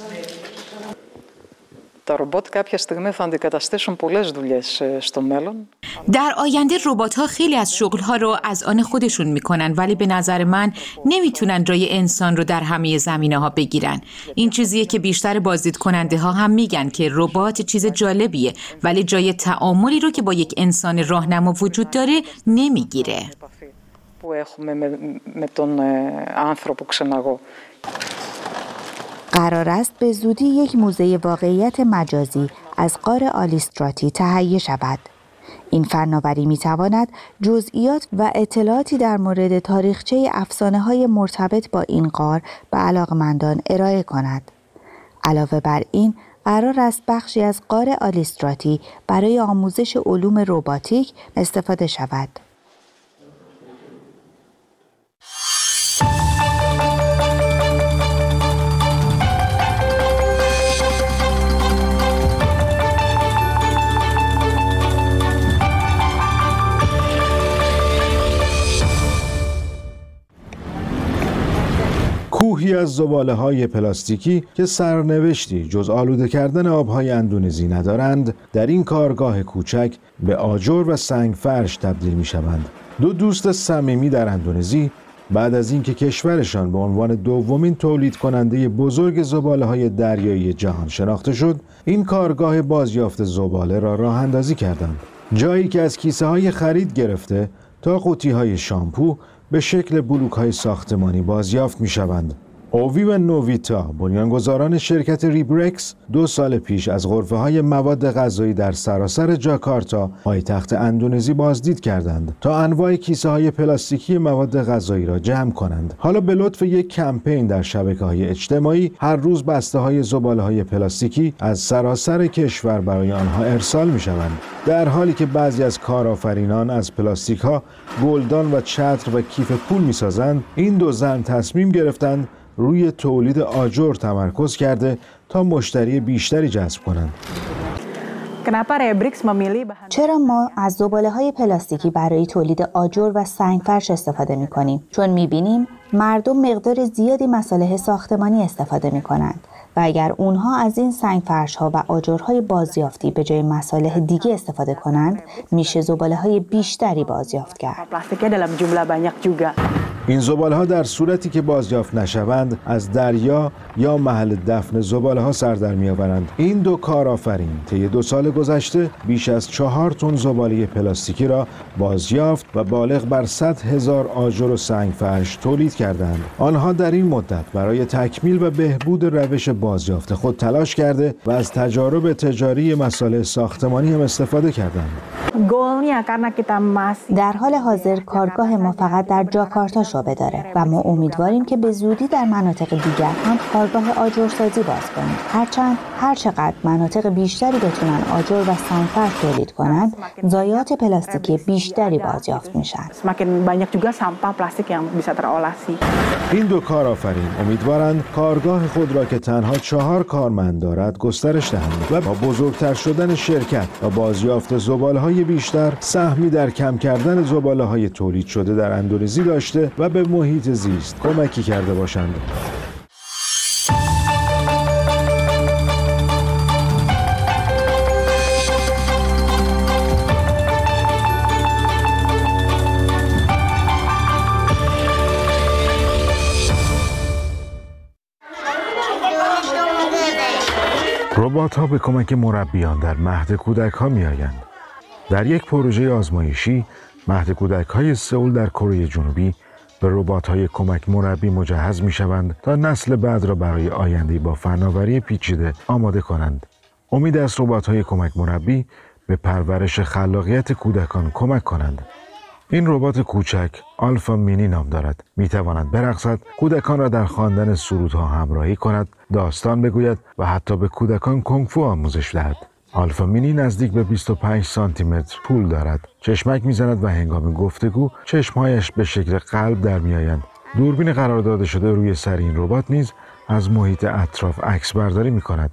در آینده ربات‌ها خیلی از شغل‌ها رو از آن خودشون می‌کنن، ولی به نظر من نمیتونن جای انسان رو در همه زمینه‌ها بگیرن. این چیزیه که بیشتر بازدید کننده ها هم میگن که ربات چیز جالبیه، ولی جای تعاملی رو که با یک انسان راهنما وجود داره نمیگیره. قرار است به زودی یک موزه واقعیت مجازی از غار آلیستراتی تهیه شود. این فناوری می‌تواند جزئیات و اطلاعاتی در مورد تاریخچه افسانه‌های مرتبط با این غار به علاقه‌مندان ارائه کند. علاوه بر این، قرار است بخشی از غار آلیستراتی برای آموزش علوم رباتیک استفاده شود. کوهی از زباله‌های پلاستیکی که سرنوشتی جز آلوده کردن آب‌های اندونزی ندارند، در این کارگاه کوچک به آجر و سنگ فرش تبدیل می‌شوند. دو دوست صمیمی در اندونزی بعد از اینکه کشورشان به عنوان دومین تولید کننده بزرگ زباله‌های دریایی جهان شناخته شد، این کارگاه بازیافت زباله را راه اندازی کردند. جایی که از کیسه‌های خرید گرفته تا قوطی‌های شامپو به شکل بلوک‌های ساختمانی بازیافت می‌شوند. اووی و نوویتا بنیانگذاران شرکت ریبرکس دو سال پیش از غرفه‌های مواد غذایی در سراسر جاکارتا پایتخت اندونزی بازدید کردند تا انواع کیسه‌های پلاستیکی مواد غذایی را جمع کنند. حالا به لطف یک کمپین در شبکه‌های اجتماعی هر روز بسته‌های زباله‌های پلاستیکی از سراسر کشور برای آنها ارسال می‌شوند. در حالی که بعضی از کارآفرینان از پلاستیک‌ها گلدان و چتر و کیف پول می‌سازند، این دو زن تصمیم گرفتند روی تولید آجر تمرکز کرده تا مشتری بیشتری جذب کنند. چرا ما از زباله‌های پلاستیکی برای تولید آجر و سنگفرش استفاده می‌کنیم؟ چون می‌بینیم مردم مقدار زیادی مصالح ساختمانی استفاده می‌کنند و اگر اونها از این سنگفرش‌ها و آجرهای بازیافتی به جای مصالح دیگه استفاده کنند، میشه زباله‌های بیشتری بازیافت کرد. این زباله‌ها در صورتی که بازیافت نشوند از دریا یا محل دفن زباله‌ها سر در می‌آورند. این دو کارآفرین طی دو سال گذشته بیش از چهار تن زباله پلاستیکی را بازیافت و بالغ بر صد هزار آجر و سنگفرش تولید کردند. آنها در این مدت برای تکمیل و بهبود روش بازیافت خود تلاش کرده و از تجارب تجاری مصالح ساختمانی هم استفاده کردند. در حال حاضر کارگاه ما فقط در جاکارتا شعبه داره و ما امیدواریم که به زودی در مناطق دیگر هم کارگاه آجرسازی باز کنیم. هرچند هر چقدر مناطق بیشتری بتونن آجر و سنگفرش تولید کنند، ضایعات پلاستیکی بیشتری بازیافت میشن. این دو کارآفرین امیدوارند کارگاه خود را که تنها چهار کارمند دارد گسترش دهند و با بزرگتر شدن شرکت و بازیافت زباله‌های بیشتر سهمی در کم کردن زباله‌های تولید شده در اندونزی داشته و به محیط زیست کمکی کرده باشند. ربات‌ها به کمک مربیان در مهد کودک‌ها می‌آیند. در یک پروژه آزمایشی، مهد کودک‌های سئول در کره جنوبی به ربات‌های کمک مربی مجهز می‌شوند تا نسل بعد را برای آینده‌ای با فناوری پیچیده آماده کنند. امید است ربات‌های کمک مربی به پرورش خلاقیت کودکان کمک کنند. این ربات کوچک آلفا مینی نام دارد. می‌تواند برقصد، کودکان را در خواندن سرودها همراهی کند، داستان بگوید و حتی به کودکان کنگ فو آموزش دهد. آلفا مینی نزدیک به بیست و پنج سانتی متر طول دارد. چشمک می‌زند و هنگام گفتگو چشمهایش به شکل قلب در می‌آیند. دوربین قرار داده شده روی سر این ربات نیز از محیط اطراف عکس برداری می‌کند.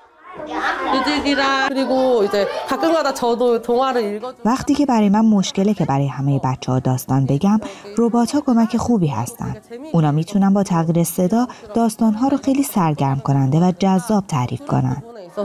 وقتی که برای من مشکله که برای همه بچه ها داستان بگم، ربات ها کمک خوبی هستن. اونا میتونن با تغییر صدا داستان ها رو خیلی سرگرم کننده و جذاب تعریف کنن.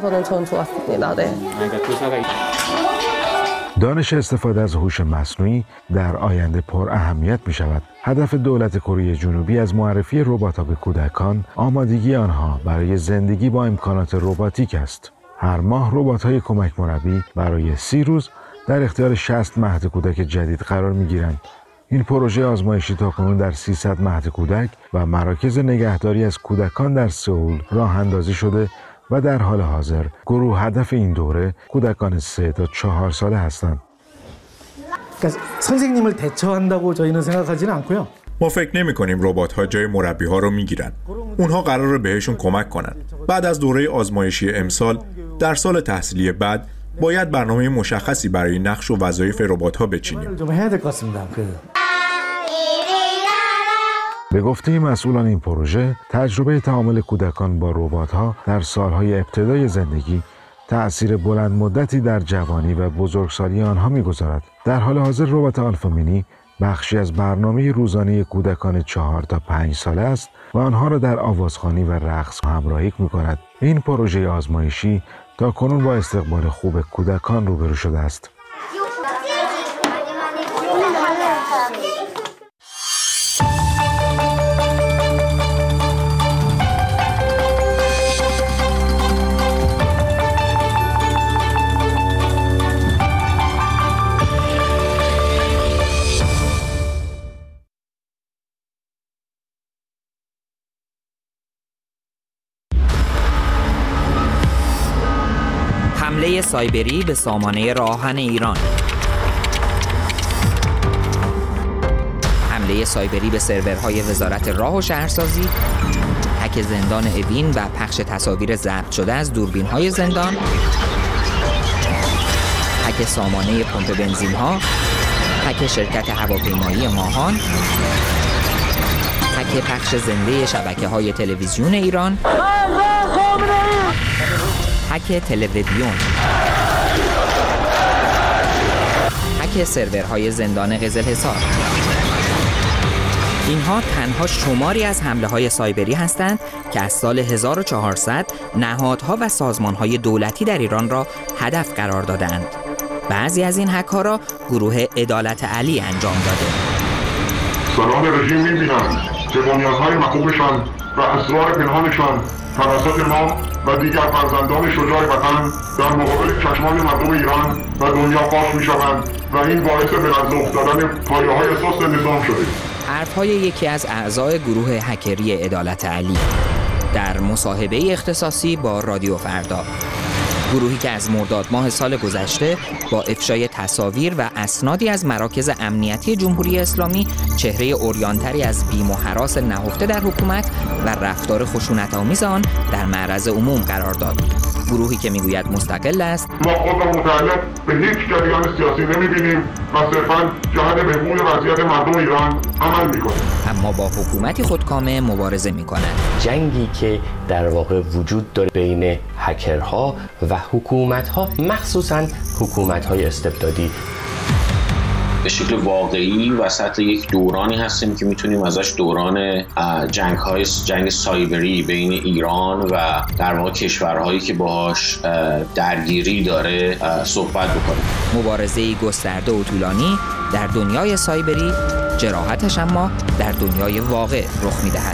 دانش استفاده از هوش مصنوعی در آینده پر اهمیت می شود. هدف دولت کره جنوبی از معرفی ربات‌ها به کودکان، آمادگی آنها برای زندگی با امکانات رباتیک است. هر ماه ربات‌های کمک مربی برای سی روز در اختیار شصت مهد کودک جدید قرار می‌گیرند. این پروژه آزمایشی تاکنون در سیصد مهد کودک و مراکز نگهداری از کودکان در سئول راه اندازی شده و در حال حاضر گروه هدف این دوره کودکان سه تا چهار ساله هستند. ما فکر نمی کنیم ربات ها جای مربی ها رو می گیرن. اونها قراره بهشون کمک کنن. بعد از دوره آزمایشی امسال، در سال تحصیلی بعد باید برنامه مشخصی برای نقش و وظایف ربات ها بچینیم. به گفته مسئولان این پروژه، تجربه تعامل کودکان با ربات‌ها در سالهای ابتدای زندگی تأثیر بلند مدتی در جوانی و بزرگسالی آنها می‌گذارد. در حال حاضر ربات آلفا مینی بخشی از برنامه روزانه کودکان چهار تا پنج ساله است و آنها را در آوازخوانی و رقص همراهی می‌کند. این پروژه آزمایشی تا کنون با استقبال خوب کودکان روبرو شده است. حمله سایبری به سامانه راهن ایران. حمله سایبری به سرورهای وزارت راه و شهرسازی، هک زندان اوین و پخش تصاویر ضبط شده از دوربین‌های زندان، هک سامانه پمپ بنزین‌ها، هک شرکت هواپیمایی ماهان، هک پخش زنده شبکه‌های تلویزیون ایران، هک تلویزیون، هک سرورهای زندان قزلحصار. اینها تنها شماری از حمله‌های سایبری هستند که از سال هزار و چهارصد نهادها و سازمان‌های دولتی در ایران را هدف قرار دادند. بعضی از این هک‌ها را گروه عدالت علی انجام داده. سران رژیم می‌بینند که بنیان‌های مخوبشان و اسرار پنهانشان توسط ما و دیگر فرزندان شجاع وطن در مقابل چشمان مردم ایران و دنیا فاش می‌شوند و این باعث به لرزه افتادن پایه‌های سست نظام شده. حرف‌های یکی از اعضای گروه هکری عدالت علی در مصاحبه اختصاصی با رادیو فردا، گروهی که از مرداد ماه سال گذشته با افشای تصاویر و اسنادی از مراکز امنیتی جمهوری اسلامی چهره اوریانتری از بیم و هراس نهفته در حکومت و رفتار خشونت‌آمیز آن در معرض عموم قرار داد. گروهی که میگوید مستقل است، ما خود را متعلق به هیچ جریان سیاسی نمی‌بینیم و صرفاً جهت بهبود وضعیت مردم ایران عمل می‌کنیم، اما با حکومتی خودکامه مبارزه می‌کند. جنگی که در واقع وجود داره بین هکرها و حکومت‌ها، مخصوصاً حکومت‌های استبدادی. به شکل واقعی وسط یک دورانی هستیم که میتونیم ازش دوران جنگ های جنگ سایبری بین ایران و در واقع کشورهایی که باهاش درگیری داره صحبت بکنیم. مبارزه گسترده و طولانی در دنیای سایبری، جراحتش اما در دنیای واقع رخ میدهد.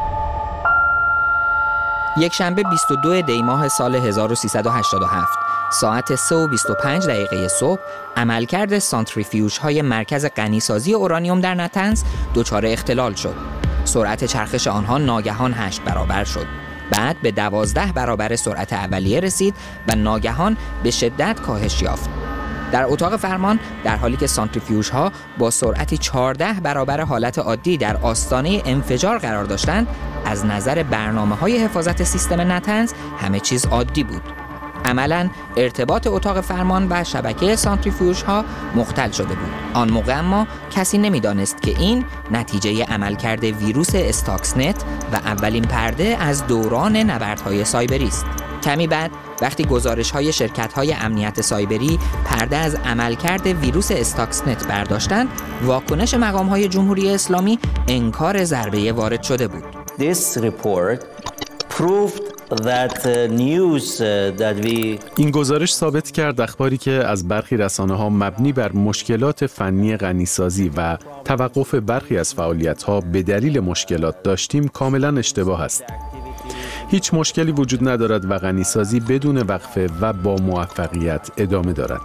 یک شنبه بیست و دو دی ماه سال هزار و سیصد و هشتاد و هفت ساعت سه و بیست و پنج دقیقه صبح عملکرد سانتریفیوژهای مرکز غنیسازی اورانیوم در نتنز دچار اختلال شد. سرعت چرخش آنها ناگهان هشت برابر شد. بعد به دوازده برابر سرعت اولیه رسید و ناگهان به شدت کاهش یافت. در اتاق فرمان در حالی که سانتریفیوژها با سرعتی چهارده برابر حالت عادی در آستانه انفجار قرار داشتند، از نظر برنامه‌های حفاظت سیستم نتنز همه چیز عادی بود. عملاً ارتباط اتاق فرمان و شبکه سانتریفیوژها مختل شده بود. آن موقع اما کسی نمی‌دانست که این نتیجه عملکرد ویروس استاکسنت و اولین پرده از دوران نبردهای سایبری است. کمی بعد وقتی گزارش‌های شرکت‌های امنیت سایبری پرده از عملکرد ویروس استاکسنت برداشتند، واکنش مقام‌های جمهوری اسلامی انکار ضربه وارد شده بود. This report proved that news that we این گزارش ثابت کرد اخباری که از برخی رسانه‌ها مبنی بر مشکلات فنی غنیسازی و توقف برخی از فعالیت‌ها به دلیل مشکلات داشتیم کاملاً اشتباه است. هیچ مشکلی وجود ندارد و غنیسازی بدون وقفه و با موفقیت ادامه دارد.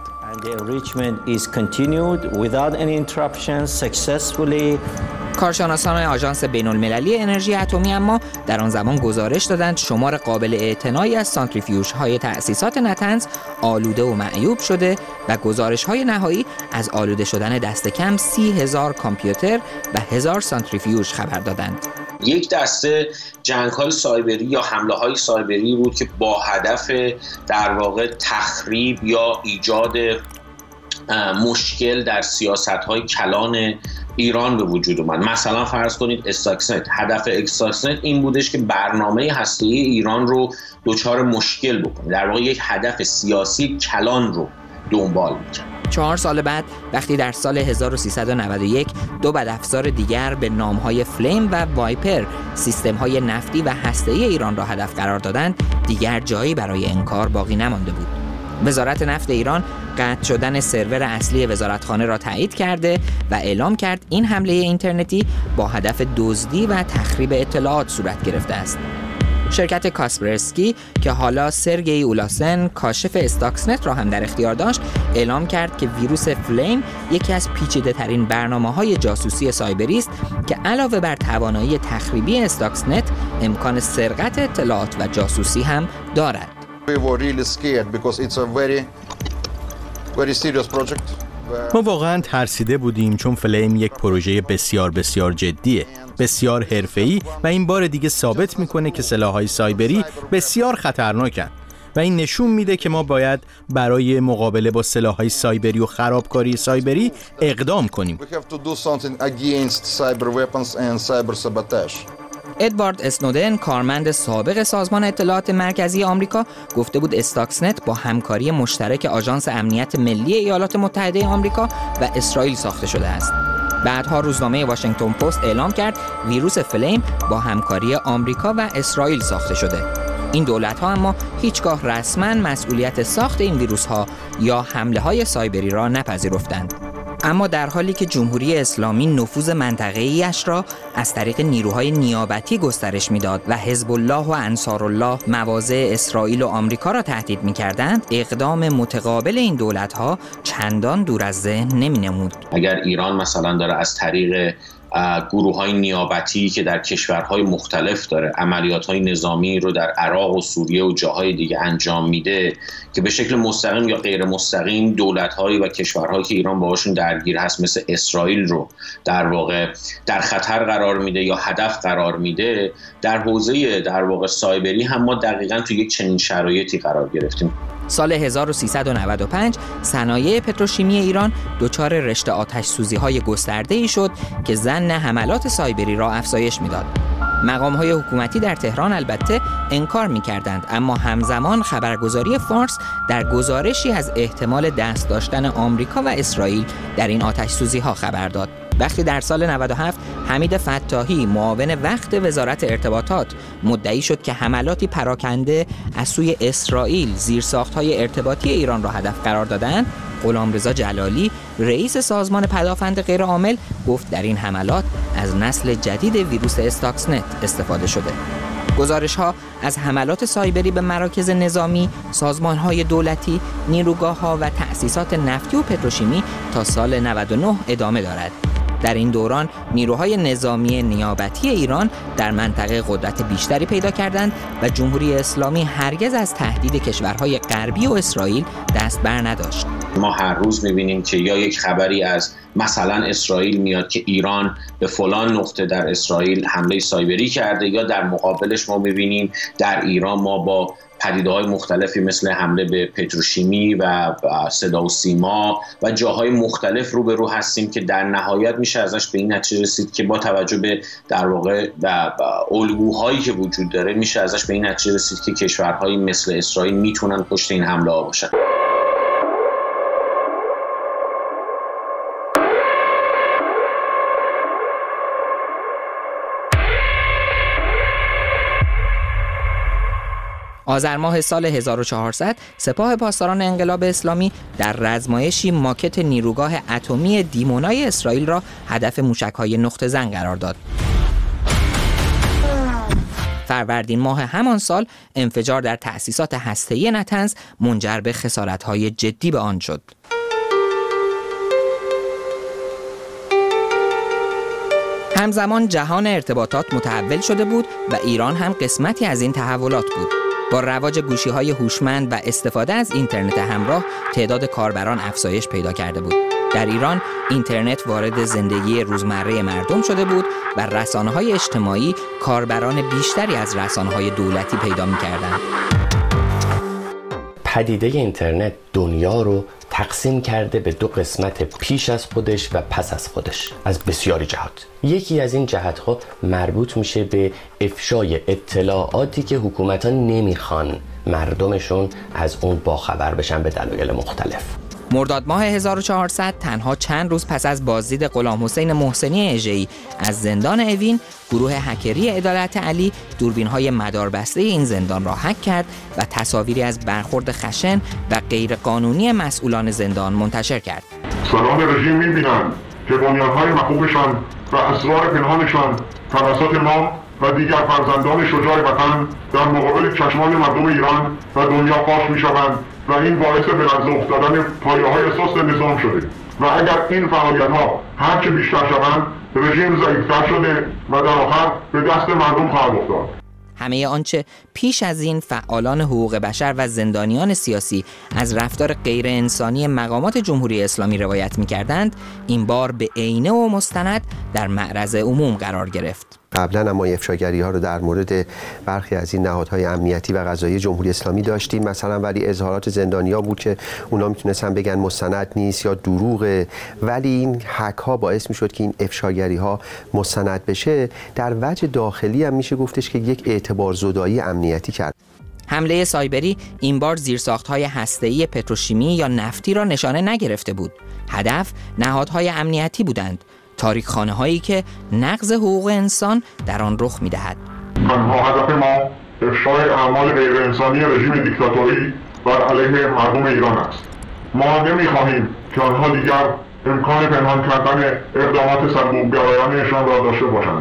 کارشناسان آژانس بین‌المللی انرژی اتمی اما در آن زمان گزارش دادند شمار قابل اعتنایی از سانتریفیوژهای تأسیسات نتنز آلوده و معیوب شده و گزارش‌های نهایی از آلوده شدن دست کم سی هزار کامپیوتر و هزار سانتریفیوژ خبر دادند. یک دسته جنگ‌های سایبری یا حمله‌های سایبری بود که با هدف در واقع تخریب یا ایجاد مشکل در سیاست‌های کلان ایران به وجود اومد. مثلا فرض کنید استاکسنت، هدف استاکسنت این بودش که برنامه هسته‌ای ایران رو دچار مشکل بکنه، در واقع یک هدف سیاسی کلان رو دنبال می‌کرد. چهار سال بعد وقتی در سال هزار و سیصد و نود و یک دو بدافزار دیگر به نام‌های فلیم و وایپر سیستم‌های نفتی و هسته‌ای ایران را هدف قرار دادند، دیگر جایی برای انکار باقی نمانده بود. وزارت نفت ایران قطع شدن سرور اصلی وزارتخانه را تایید کرده و اعلام کرد این حمله اینترنتی با هدف دزدی و تخریب اطلاعات صورت گرفته است. شرکت کاسپرسکی که حالا سرگئی اولاسن کاشف استاکسنت را هم در اختیار داشت، اعلام کرد که ویروس فلیم یکی از پیچیده‌ترین برنامه‌های جاسوسی سایبری است که علاوه بر توانایی تخریبی استاکسنت، امکان سرقت اطلاعات و جاسوسی هم دارد. ما واقعا ترسیده بودیم چون فلیم یک پروژه بسیار بسیار جدیه، بسیار حرفه‌ای و این بار دیگه ثابت میکنه که سلاح‌های سایبری بسیار خطرناکن و این نشون میده که ما باید برای مقابله با سلاح‌های سایبری و خرابکاری سایبری اقدام کنیم. ادوارد اسنودن، کارمند سابق سازمان اطلاعات مرکزی آمریکا، گفته بود استاکسنت با همکاری مشترک آژانس امنیت ملی ایالات متحده آمریکا و اسرائیل ساخته شده است. بعدها روزنامه واشنگتن پست اعلام کرد ویروس فلیم با همکاری آمریکا و اسرائیل ساخته شده. این دولت‌ها اما هیچگاه رسما مسئولیت ساخت این ویروس‌ها یا حمله‌های سایبری را نپذیرفتند. اما در حالی که جمهوری اسلامی نفوذ منطقه‌ایش را از طریق نیروهای نیابتی گسترش میداد و حزب الله و انصارالله مواضع اسرائیل و آمریکا را تهدید می‌کردند، اقدام متقابل این دولت‌ها چندان دور از ذهن نمی‌نمود. اگر ایران مثلا داره از طریق گروه‌های نیابتی که در کشورهای مختلف داره عملیات‌های نظامی رو در عراق و سوریه و جاهای دیگه انجام میده که به شکل مستقیم یا غیر مستقیم دولت‌هایی و کشورهایی که ایران باهاشون درگیر هست مثل اسرائیل رو در واقع در خطر قرار میده یا هدف قرار میده، در حوزه در واقع سایبری هم ما دقیقاً تو یک چنین شرایطی قرار گرفتیم. سال هزار و سیصد و نود و پنج صنایع پتروشیمی ایران دچار رشته آتش سوزی‌های گسترده‌ای شد که ظن حملات سایبری را افزایش می‌داد. مقام‌های حکومتی در تهران البته انکار می‌کردند، اما همزمان خبرگزاری فارس در گزارشی از احتمال دست داشتن آمریکا و اسرائیل در این آتش سوزی‌ها خبر داد. وقتی در سال نود و هفت حمید فتاحی معاون وقت وزارت ارتباطات مدعی شد که حملاتی پراکنده از سوی اسرائیل زیرساخت‌های ارتباطی ایران را هدف قرار دادند، غلامرضا جلالی رئیس سازمان پدافند غیرعامل گفت در این حملات از نسل جدید ویروس استاکسنت استفاده شده. گزارش‌ها از حملات سایبری به مراکز نظامی، سازمان‌های دولتی، نیروگاه‌ها و تأسیسات نفتی و پتروشیمی تا سال نود و نه ادامه دارد. در این دوران نیروهای نظامی نیابتی ایران در منطقه قدرت بیشتری پیدا کردند و جمهوری اسلامی هرگز از تهدید کشورهای غربی و اسرائیل دست بر نداشت. ما هر روز می‌بینیم که یا یک خبری از مثلا اسرائیل میاد که ایران به فلان نقطه در اسرائیل حمله سایبری کرده، یا در مقابلش ما می‌بینیم در ایران ما با پدیده‌های مختلفی مثل حمله به پتروشیمی و صدا و سیما و جاهای مختلف روبرو هستیم که در نهایت میشه ازش به این نتیجه رسید که با توجه به در واقع به الگوهایی که وجود داره میشه ازش به این نتیجه رسید که کشورهایی مثل اسرائیل میتونن پشت این حمله ها باشن. آذر ماه سال هزار و چهارصد سپاه پاسداران انقلاب اسلامی در رزمایشی ماکت نیروگاه اتمی دیمونای اسرائیل را هدف موشک‌های نقطه زن قرار داد. فروردین ماه همان سال انفجار در تأسیسات هسته‌ای نطنز منجر به خسارت‌های جدی به آن شد. همزمان جهان ارتباطات متحول شده بود و ایران هم قسمتی از این تحولات بود. با رواج گوشی‌های هوشمند و استفاده از اینترنت همراه تعداد کاربران افزایش پیدا کرده بود. در ایران اینترنت وارد زندگی روزمره مردم شده بود و رسانه‌های اجتماعی کاربران بیشتری از رسانه‌های دولتی پیدا می‌کردند. پدیده اینترنت دنیا رو تقسیم کرده به دو قسمت، پیش از خودش و پس از خودش، از بسیاری جهات. یکی از این جهت‌ها مربوط میشه به افشای اطلاعاتی که حکومت‌ها نمیخوان مردمشون از اون باخبر بشن به دلایل مختلف. مرداد ماه هزار و چهارصد تنها چند روز پس از بازدید غلام حسین محسنی اژه‌ای از زندان اوین، گروه هکری عدالت علی دوربین‌های مداربسته این زندان را هک کرد و تصاویری از برخورد خشن و غیرقانونی مسئولان زندان منتشر کرد. سران رژیم می‌بینند که بنیان‌های مخوبشان و اسرار پنهانشان توسط ما و دیگر فرزندان شجاع وطن در مقابل چشمان مردم ایران و دنیا فاش می‌شوند و این باعث به لرزه افتادن پایه‌های سست نظام شده و اگر این فعالیت‌ها هرچه بیشتر شوند رژیم ضعیف‌تر شده و در آخر به دست مردم خواهد افتاد. همه آنچه پیش از این فعالان حقوق بشر و زندانیان سیاسی از رفتار غیر انسانی مقامات جمهوری اسلامی روایت می‌کردند، این بار به عینه و مستند در معرض عموم قرار گرفت. قبلا اما افشاگری ها رو در مورد برخی از این نهادهای امنیتی و قضایی جمهوری اسلامی داشتیم مثلا، ولی اظهارات زندانیان بود که اونا میتونستن بگن مستند نیست یا دروغه، ولی این هک ها باعث میشد که این افشاگری ها مستند بشه. در وجه داخلی هم میشه گفتش که یک اعتبارزدایی امنیتی کرد. حمله سایبری این بار زیرساخت‌های هسته‌ای پتروشیمی یا نفتی را نشانه نگرفته بود. هدف نهادهای امنیتی بودند، تاریخ‌خانه هایی که نقض حقوق انسان در آن رخ می‌دهد. تنها هدف ما افشای اعمال غیر انسانی رژیم دیکتاتوری بر علیه مردم ایران است. ما نمی‌خواهیم که آنها دیگر امکان پنهان کردن اقدامات سرکوبگرایانشان را داشته باشند.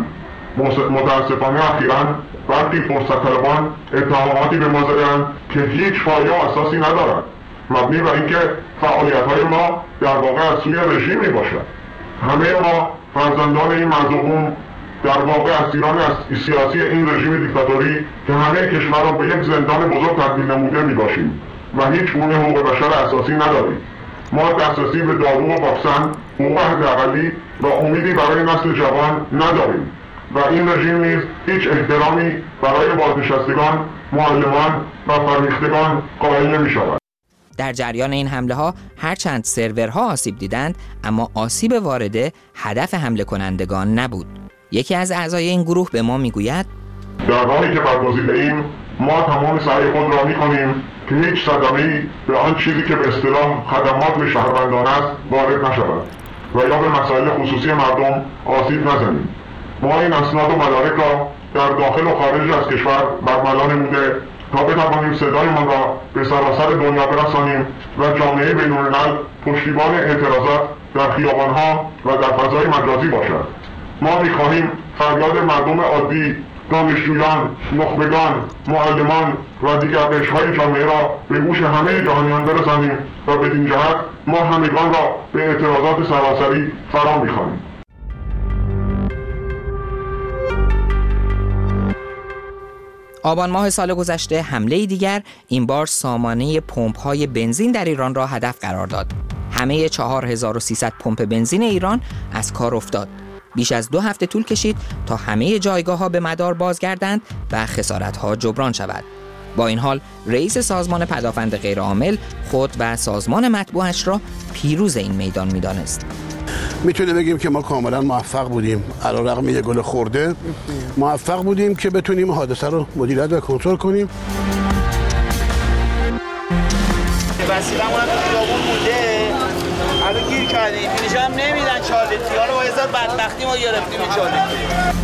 متاسفانه اخیراً برخی فرصت طلبان اتهاماتی به ما زدند که هیچ پایه و اساسی ندارد، مبنی بر اینکه فعالیت‌های ما در واقع از سوی رژیم میباشد. همه ما فرزندان این مظلوم در واقع اسیران سیاسی این رژیم دیکتاتوری که همه کشور را به یک زندان بزرگ تبدیل نموده میباشیم و هیچ گونه حقوق بشر اساسی نداریم. ما دسترسی به دارو و واکسن، حقوق حداقلی و امیدی برای نسل جوان نداریم و این رژیم نیز هیچ احترامی برای بازنشستگان، معلمان و فرهیختگان قائل نمی‌شود. در جریان این حمله ها هرچند سرورها آسیب دیدند، اما آسیب وارده هدف حمله کنندگان نبود. یکی از اعضای این گروه به ما میگوید در راهی که برگزیده ایم ما تمام سعی خود را میکنیم که هیچ صدمه‌ای به آن چیزی که به اصطلاح خدمات به شهروندان است وارد نشود و یا به مسائل خصوصی مردم آسیب نزنیم. ما این اسناد و مدارک را در داخل و خارج از کشور برملا نموده تا بتوانیم صدایمان را به سراسر دنیا برسانیم و جامعه بین‌الملل پشتیبان اعتراضات در خیابان‌ها و در فضای مجازی باشد. ما می‌خواهیم فریاد مردم عادی دانشجویان، نخبگان، معلمان و دیگر قشرهای جامعه را به گوش همه جهانیان برسانیم و بدین جهت ما همگان را به اعتراضات سراسری فرا می‌خوانیم. آبان ماه سال گذشته حمله دیگر این بار سامانه پمپ‌های بنزین در ایران را هدف قرار داد. همه چهار هزار و سیصد پمپ بنزین ایران از کار افتاد. بیش از دو هفته طول کشید تا همه جایگاه‌ها به مدار بازگردند و خسارت‌ها جبران شود. با این حال رئیس سازمان پدافند غیرعامل خود و سازمان مطبوعش را پیروز این میدان می‌دانست. میتونه بگیم که ما کاملا موفق بودیم، علیرغم یه گل خورده موفق بودیم که بتونیم حادثه رو مدیریت و کنترل کنیم. وسیله‌مون هم تو خیابون بوده، الان گیر کردیم، اینجا هم نمیدن چهار لیتری، حالا با عزت بدبختی ما گرفتیم این چهار لیتری.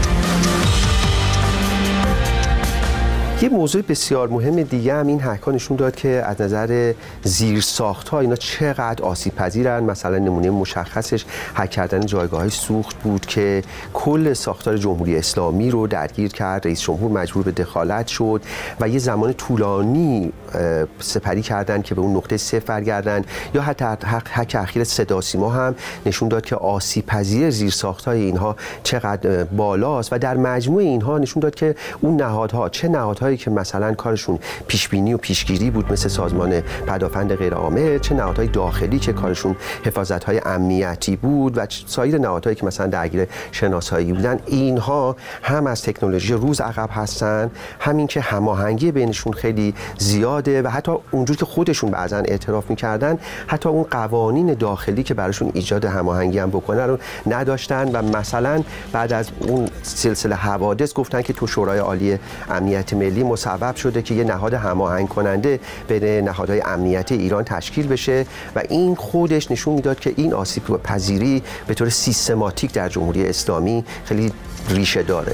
یه موضوع بسیار مهم دیگه هم این هک‌ها نشون داد که از نظر زیرساخت‌ها اینا چقدر آسیب پذیرن. مثلا نمونه مشخصش هک کردن جایگاه‌های سوخت بود که کل ساختار جمهوری اسلامی رو درگیر کرد. رئیس جمهور مجبور به دخالت شد و یه زمان طولانی سپری کردن که به اون نقطه صفر برگردن. یا حتی هک اخیر صدا سیما هم نشون داد که آسیب پذیر زیرساخت‌های اینها چقدر بالاست و در مجموع اینها نشون داد که اون نهادها چه نهادهای که مثلا کارشون پیشبینی و پیشگیری بود مثل سازمان پدافند غیرعامل، چه نهادهای داخلی که کارشون حفاظت‌های امنیتی بود و سایر نهادهایی که مثلا درگیر شناسایی بودن، اینها هم از تکنولوژی روز عقب هستن، همین که هماهنگی بینشون خیلی زیاده و حتی اونجور که خودشون بعضا اعتراف می‌کردن حتی اون قوانین داخلی که براشون ایجاد هماهنگی هم بکنه رو نداشتن و مثلا بعد از اون سلسله حوادث گفتن که تو شورای عالی امنیت ملی مصوب شده که یه نهاد هماهنگ کننده بین نهادهای امنیتی ایران تشکیل بشه و این خودش نشون میداد که این آسیب پذیری به طور سیستماتیک در جمهوری اسلامی خیلی ریشه داره.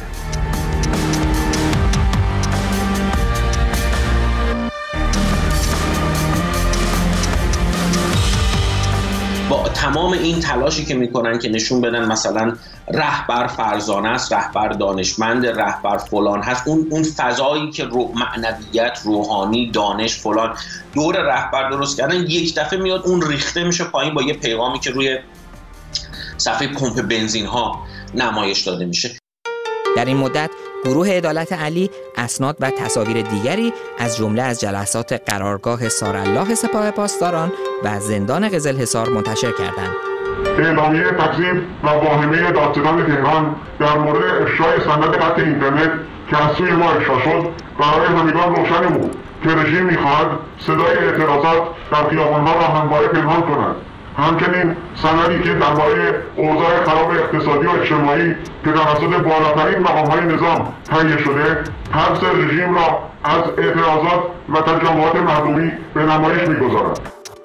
با تمام این تلاشی که میکنن که نشون بدن مثلا رهبر فرزانه است، رهبر دانشمند، رهبر فلان هست، اون اون فضایی که رو معنویت، روحانی، دانش فلان دور رهبر درست کردن، یک دفعه میاد اون ریخته میشه پایین با یه پیغامی که روی صفحه پمپ بنزین ها نمایش داده میشه. در این مدت گروه عدالت علی اسناد و تصاویر دیگری از جمله از جلسات قرارگاه سارالله سپاه پاسداران و زندان قزلحصار منتشر کردند. اعلامیه تکذیب و واهمه دادستان تهران در مورد افشای سند قطع اینترنت که از سوی ما افشا شد برای همگان روشن بود که رژیم می‌خواهد صدای اعتراضات در خیابان‌ها را همواره پنهان کند. همچنین سندی که درباره اوضاع خراب اقتصادی و اجتماعی که توسط بالاترین مقام‌های نظام تهیه شده، حبس رژیم را از اعتراضات و تجمعات مردمی به نمایش می‌گذارد.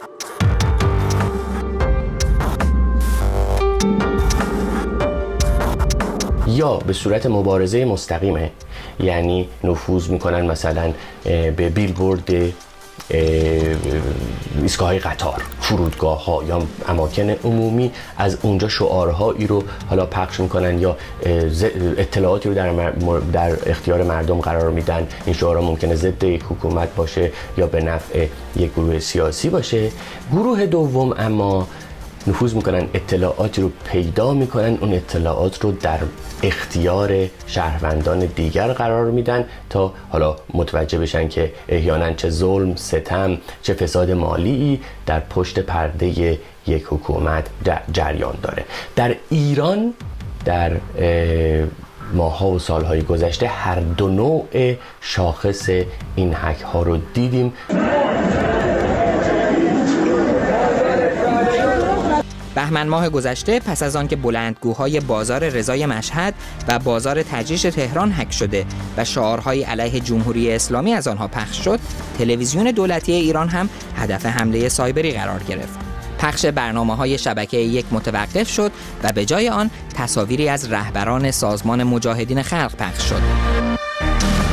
یا به صورت مبارزه مستقیمه، یعنی نفوذ میکنن مثلا به بیلبورد ایستگاه قطار، فرودگاه ها یا اماکن عمومی، از اونجا شعارهایی رو حالا پخش میکنن یا اطلاعاتی رو در, در اختیار مردم قرار میدن. این شعارها ممکنه ضد یک حکومت باشه یا به نفع یک گروه سیاسی باشه. گروه دوم اما نفوذ میکنن، اطلاعاتی رو پیدا میکنن، اون اطلاعات رو در اختیار شهروندان دیگر قرار میدن تا حالا متوجه بشن که احیانا چه ظلم، ستم، چه فساد مالی در پشت پرده یک حکومت جریان داره. در ایران در ماه‌ها و سال‌های گذشته هر دو نوع شاخص این هک ها رو دیدیم. بهمن ماه گذشته پس از آنکه بلندگوهای بازار رضای مشهد و بازار تجریش تهران هک شده و شعارهای علیه جمهوری اسلامی از آنها پخش شد، تلویزیون دولتی ایران هم هدف حمله سایبری قرار گرفت. پخش برنامه‌های شبکه یک متوقف شد و به جای آن تصاویری از رهبران سازمان مجاهدین خلق پخش شد.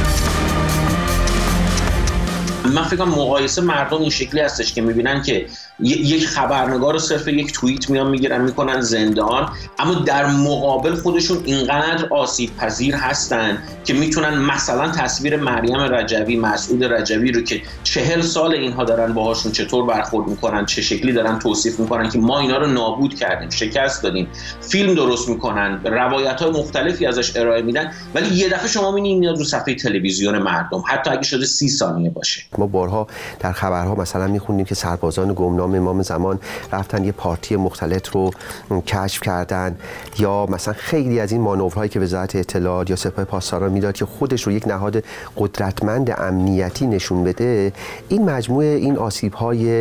من فکر کنم مقایسه مردم این شکلی هستش که می‌بینن که یک خبرنگار رو صرف یک توییت میان میگیرن میکنن زندان، اما در مقابل خودشون اینقدر آسیب پذیر هستن که میتونن مثلا تصویر مریم رجوی، مسعود رجوی رو که چهل سال اینها دارن باهاشون چطور برخورد میکنن، چه شکلی دارن توصیف میکنن که ما اینا رو نابود کردیم، شکست دادیم، فیلم درست میکنن، روایت‌های مختلفی ازش ارائه میدن، ولی یه دفعه شما میبینید میاد رو صفحه تلویزیون مردم، حتی اگه شده سی ثانیه باشه. ما بارها در خبرها مثلا میخونیم که سربازان گمنام امام زمان رفتن یه پارتی مختلط رو کشف کردن، یا مثلا خیلی از این مانورهایی که وزارت اطلاعات یا سپاه پاسداران میداد که خودش رو یک نهاد قدرتمند امنیتی نشون بده، این مجموعه این آسیب‌های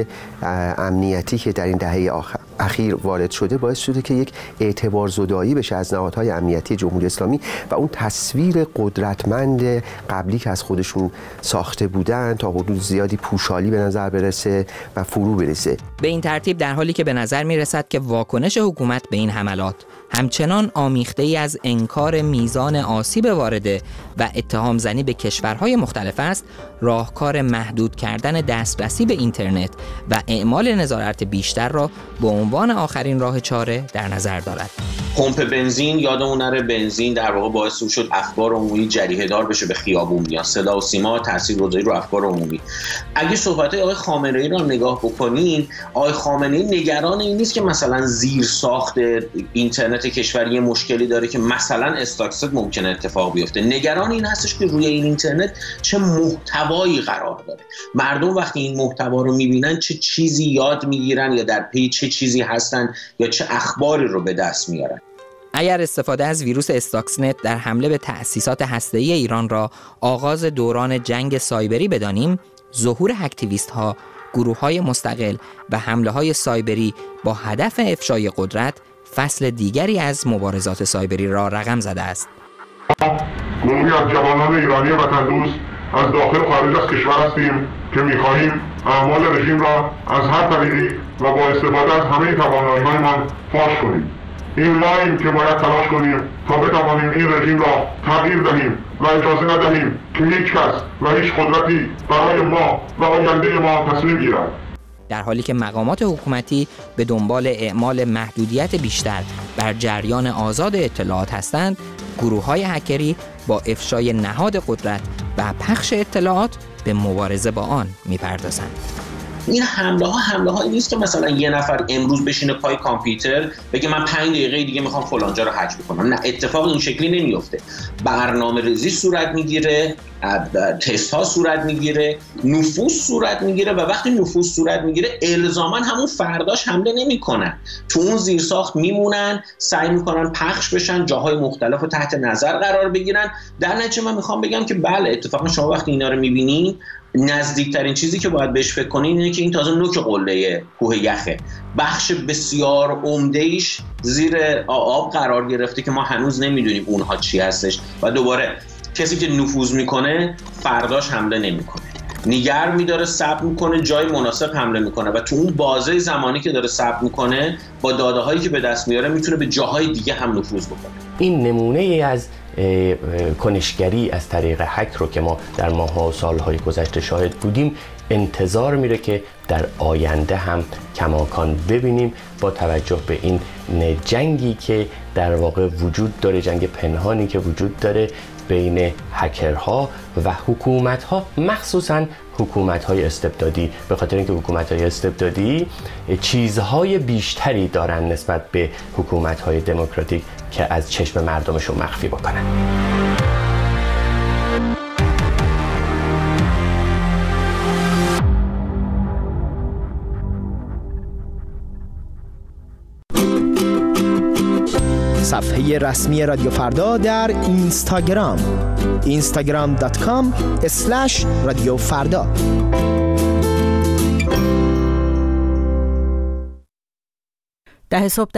امنیتی که در این دهه آخر اخیر وارد شده باعث شده که یک اعتبار زدایی بشه از نهادهای امنیتی جمهوری اسلامی و اون تصویر قدرتمند قبلی که از خودشون ساخته بودن تا حدود زیادی پوشالی به نظر برسه و فرو برسه. به این ترتیب در حالی که به نظر می رسد که واکنش حکومت به این حملات همچنان آمیخته ای از انکار میزان آسیب وارده و اتهام زنی به کشورهای مختلف است، راهکار محدود کردن دسترسی به اینترنت و اعمال نظارت بیشتر را به عنوان آخرین راه چاره در نظر دارد. پمپ بنزین، یادمون نره بنزین در واقع باعث شد اخبار عمومی جریحه دار بشه، به خیابون بیان، صدا و سیما تاثیرگذاری رو افکار عمومی. اگه صحبت‌های آقای خامنه‌ای رو نگاه بکنین، آقای خامنه‌ای نگران این نیست که مثلا زیر ساخت اینترنت کشوری مشکلی داره که مثلا استاکست ممکنه اتفاق بیفته، نگران این هستش که روی این اینترنت چه محتوایی قرار داره، مردم وقتی این محتوا رو می‌بینن چه چیزی یاد می‌گیرن یا در پی چه چیزی هستن یا چه اخباری رو به دست میارن. اگر استفاده از ویروس استاکسنت در حمله به تأسیسات هسته‌ای ایران را آغاز دوران جنگ سایبری بدانیم، ظهور هکتیویست‌ها، گروه‌های مستقل و حمله‌های سایبری با هدف افشای قدرت فصل دیگری از مبارزات سایبری را رقم زده است. گروهی از جوانان ایرانی وطن دوست از داخل و خارج از کشور هستیم که می‌خواهیم اعمال رژیم را از هر طریقی و با استفاده از همه توانایی‌هایمان فاش کنیم. این ماییم که باید تلاش کنیم تا بتوانیم این رژیم را تغییر دهیم و اجازه ندهیم که هیچ کس و هیچ قدرتی برای ما و آینده ما تصمیم گیرد. در حالی که مقامات حکومتی به دنبال اعمال محدودیت بیشتر بر جریان آزاد اطلاعات هستند، گروه‌های هکری با افشای نهاد قدرت و پخش اطلاعات به مبارزه با آن می‌پردازند. این حمله ها حمله هایی نیست که مثلا یه نفر امروز بشینه پای کامپیوتر بگه من پنج دقیقه دیگه میخوام فلانجا رو هک بکنم. نه، اتفاق این شکلی نمیفته. برنامه ریزی صورت میگیره، تست ها صورت میگیره، نفوذ صورت میگیره و وقتی نفوذ صورت میگیره الزاما همون فرداش حمله نمیکنن، تو اون زیرساخت میمونن، سعی میکنن پخش بشن، جاهای مختلف رو تحت نظر قرار بگیرن. در نتیجه من میخوام بگم که بله، اتفاقا شما وقتی اینا رو میبینین نزدیکترین چیزی که باید بهش فکر کنین اینه که این تازه نوک قله کوه یخه، بخش بسیار عمده‌ایش زیر آب قرار گرفته که ما هنوز نمیدونیم اونها چی هستش و دوباره کسی که نفوذ میکنه فرداش حمله نمیکنه، نگر میداره، صبر میکنه، جای مناسب حمله میکنه و تو اون بازه زمانی که داره صبر میکنه با داده هایی که به دست میاره میتونه به جاهای دیگه هم نفوذ بکنه. این نمونه ای از کنشگری از طریق هک رو که ما در ماه‌ها و سالهای گذشته شاهد بودیم انتظار میره که در آینده هم کماکان ببینیم، با توجه به این جنگی که در واقع وجود داره، جنگ پنهانی که وجود داره بین هکرها و حکومت‌ها، مخصوصاً حکومت‌های استبدادی، به خاطر اینکه حکومت‌های استبدادی چیزهای بیشتری دارن نسبت به حکومت‌های دموکراتیک که از چشم مردمشون مخفی بکنن. صفحه رسمی رادیو فردا در اینستاگرام اینستاگرام دات کام اسلش رادیو فردا. ده صبح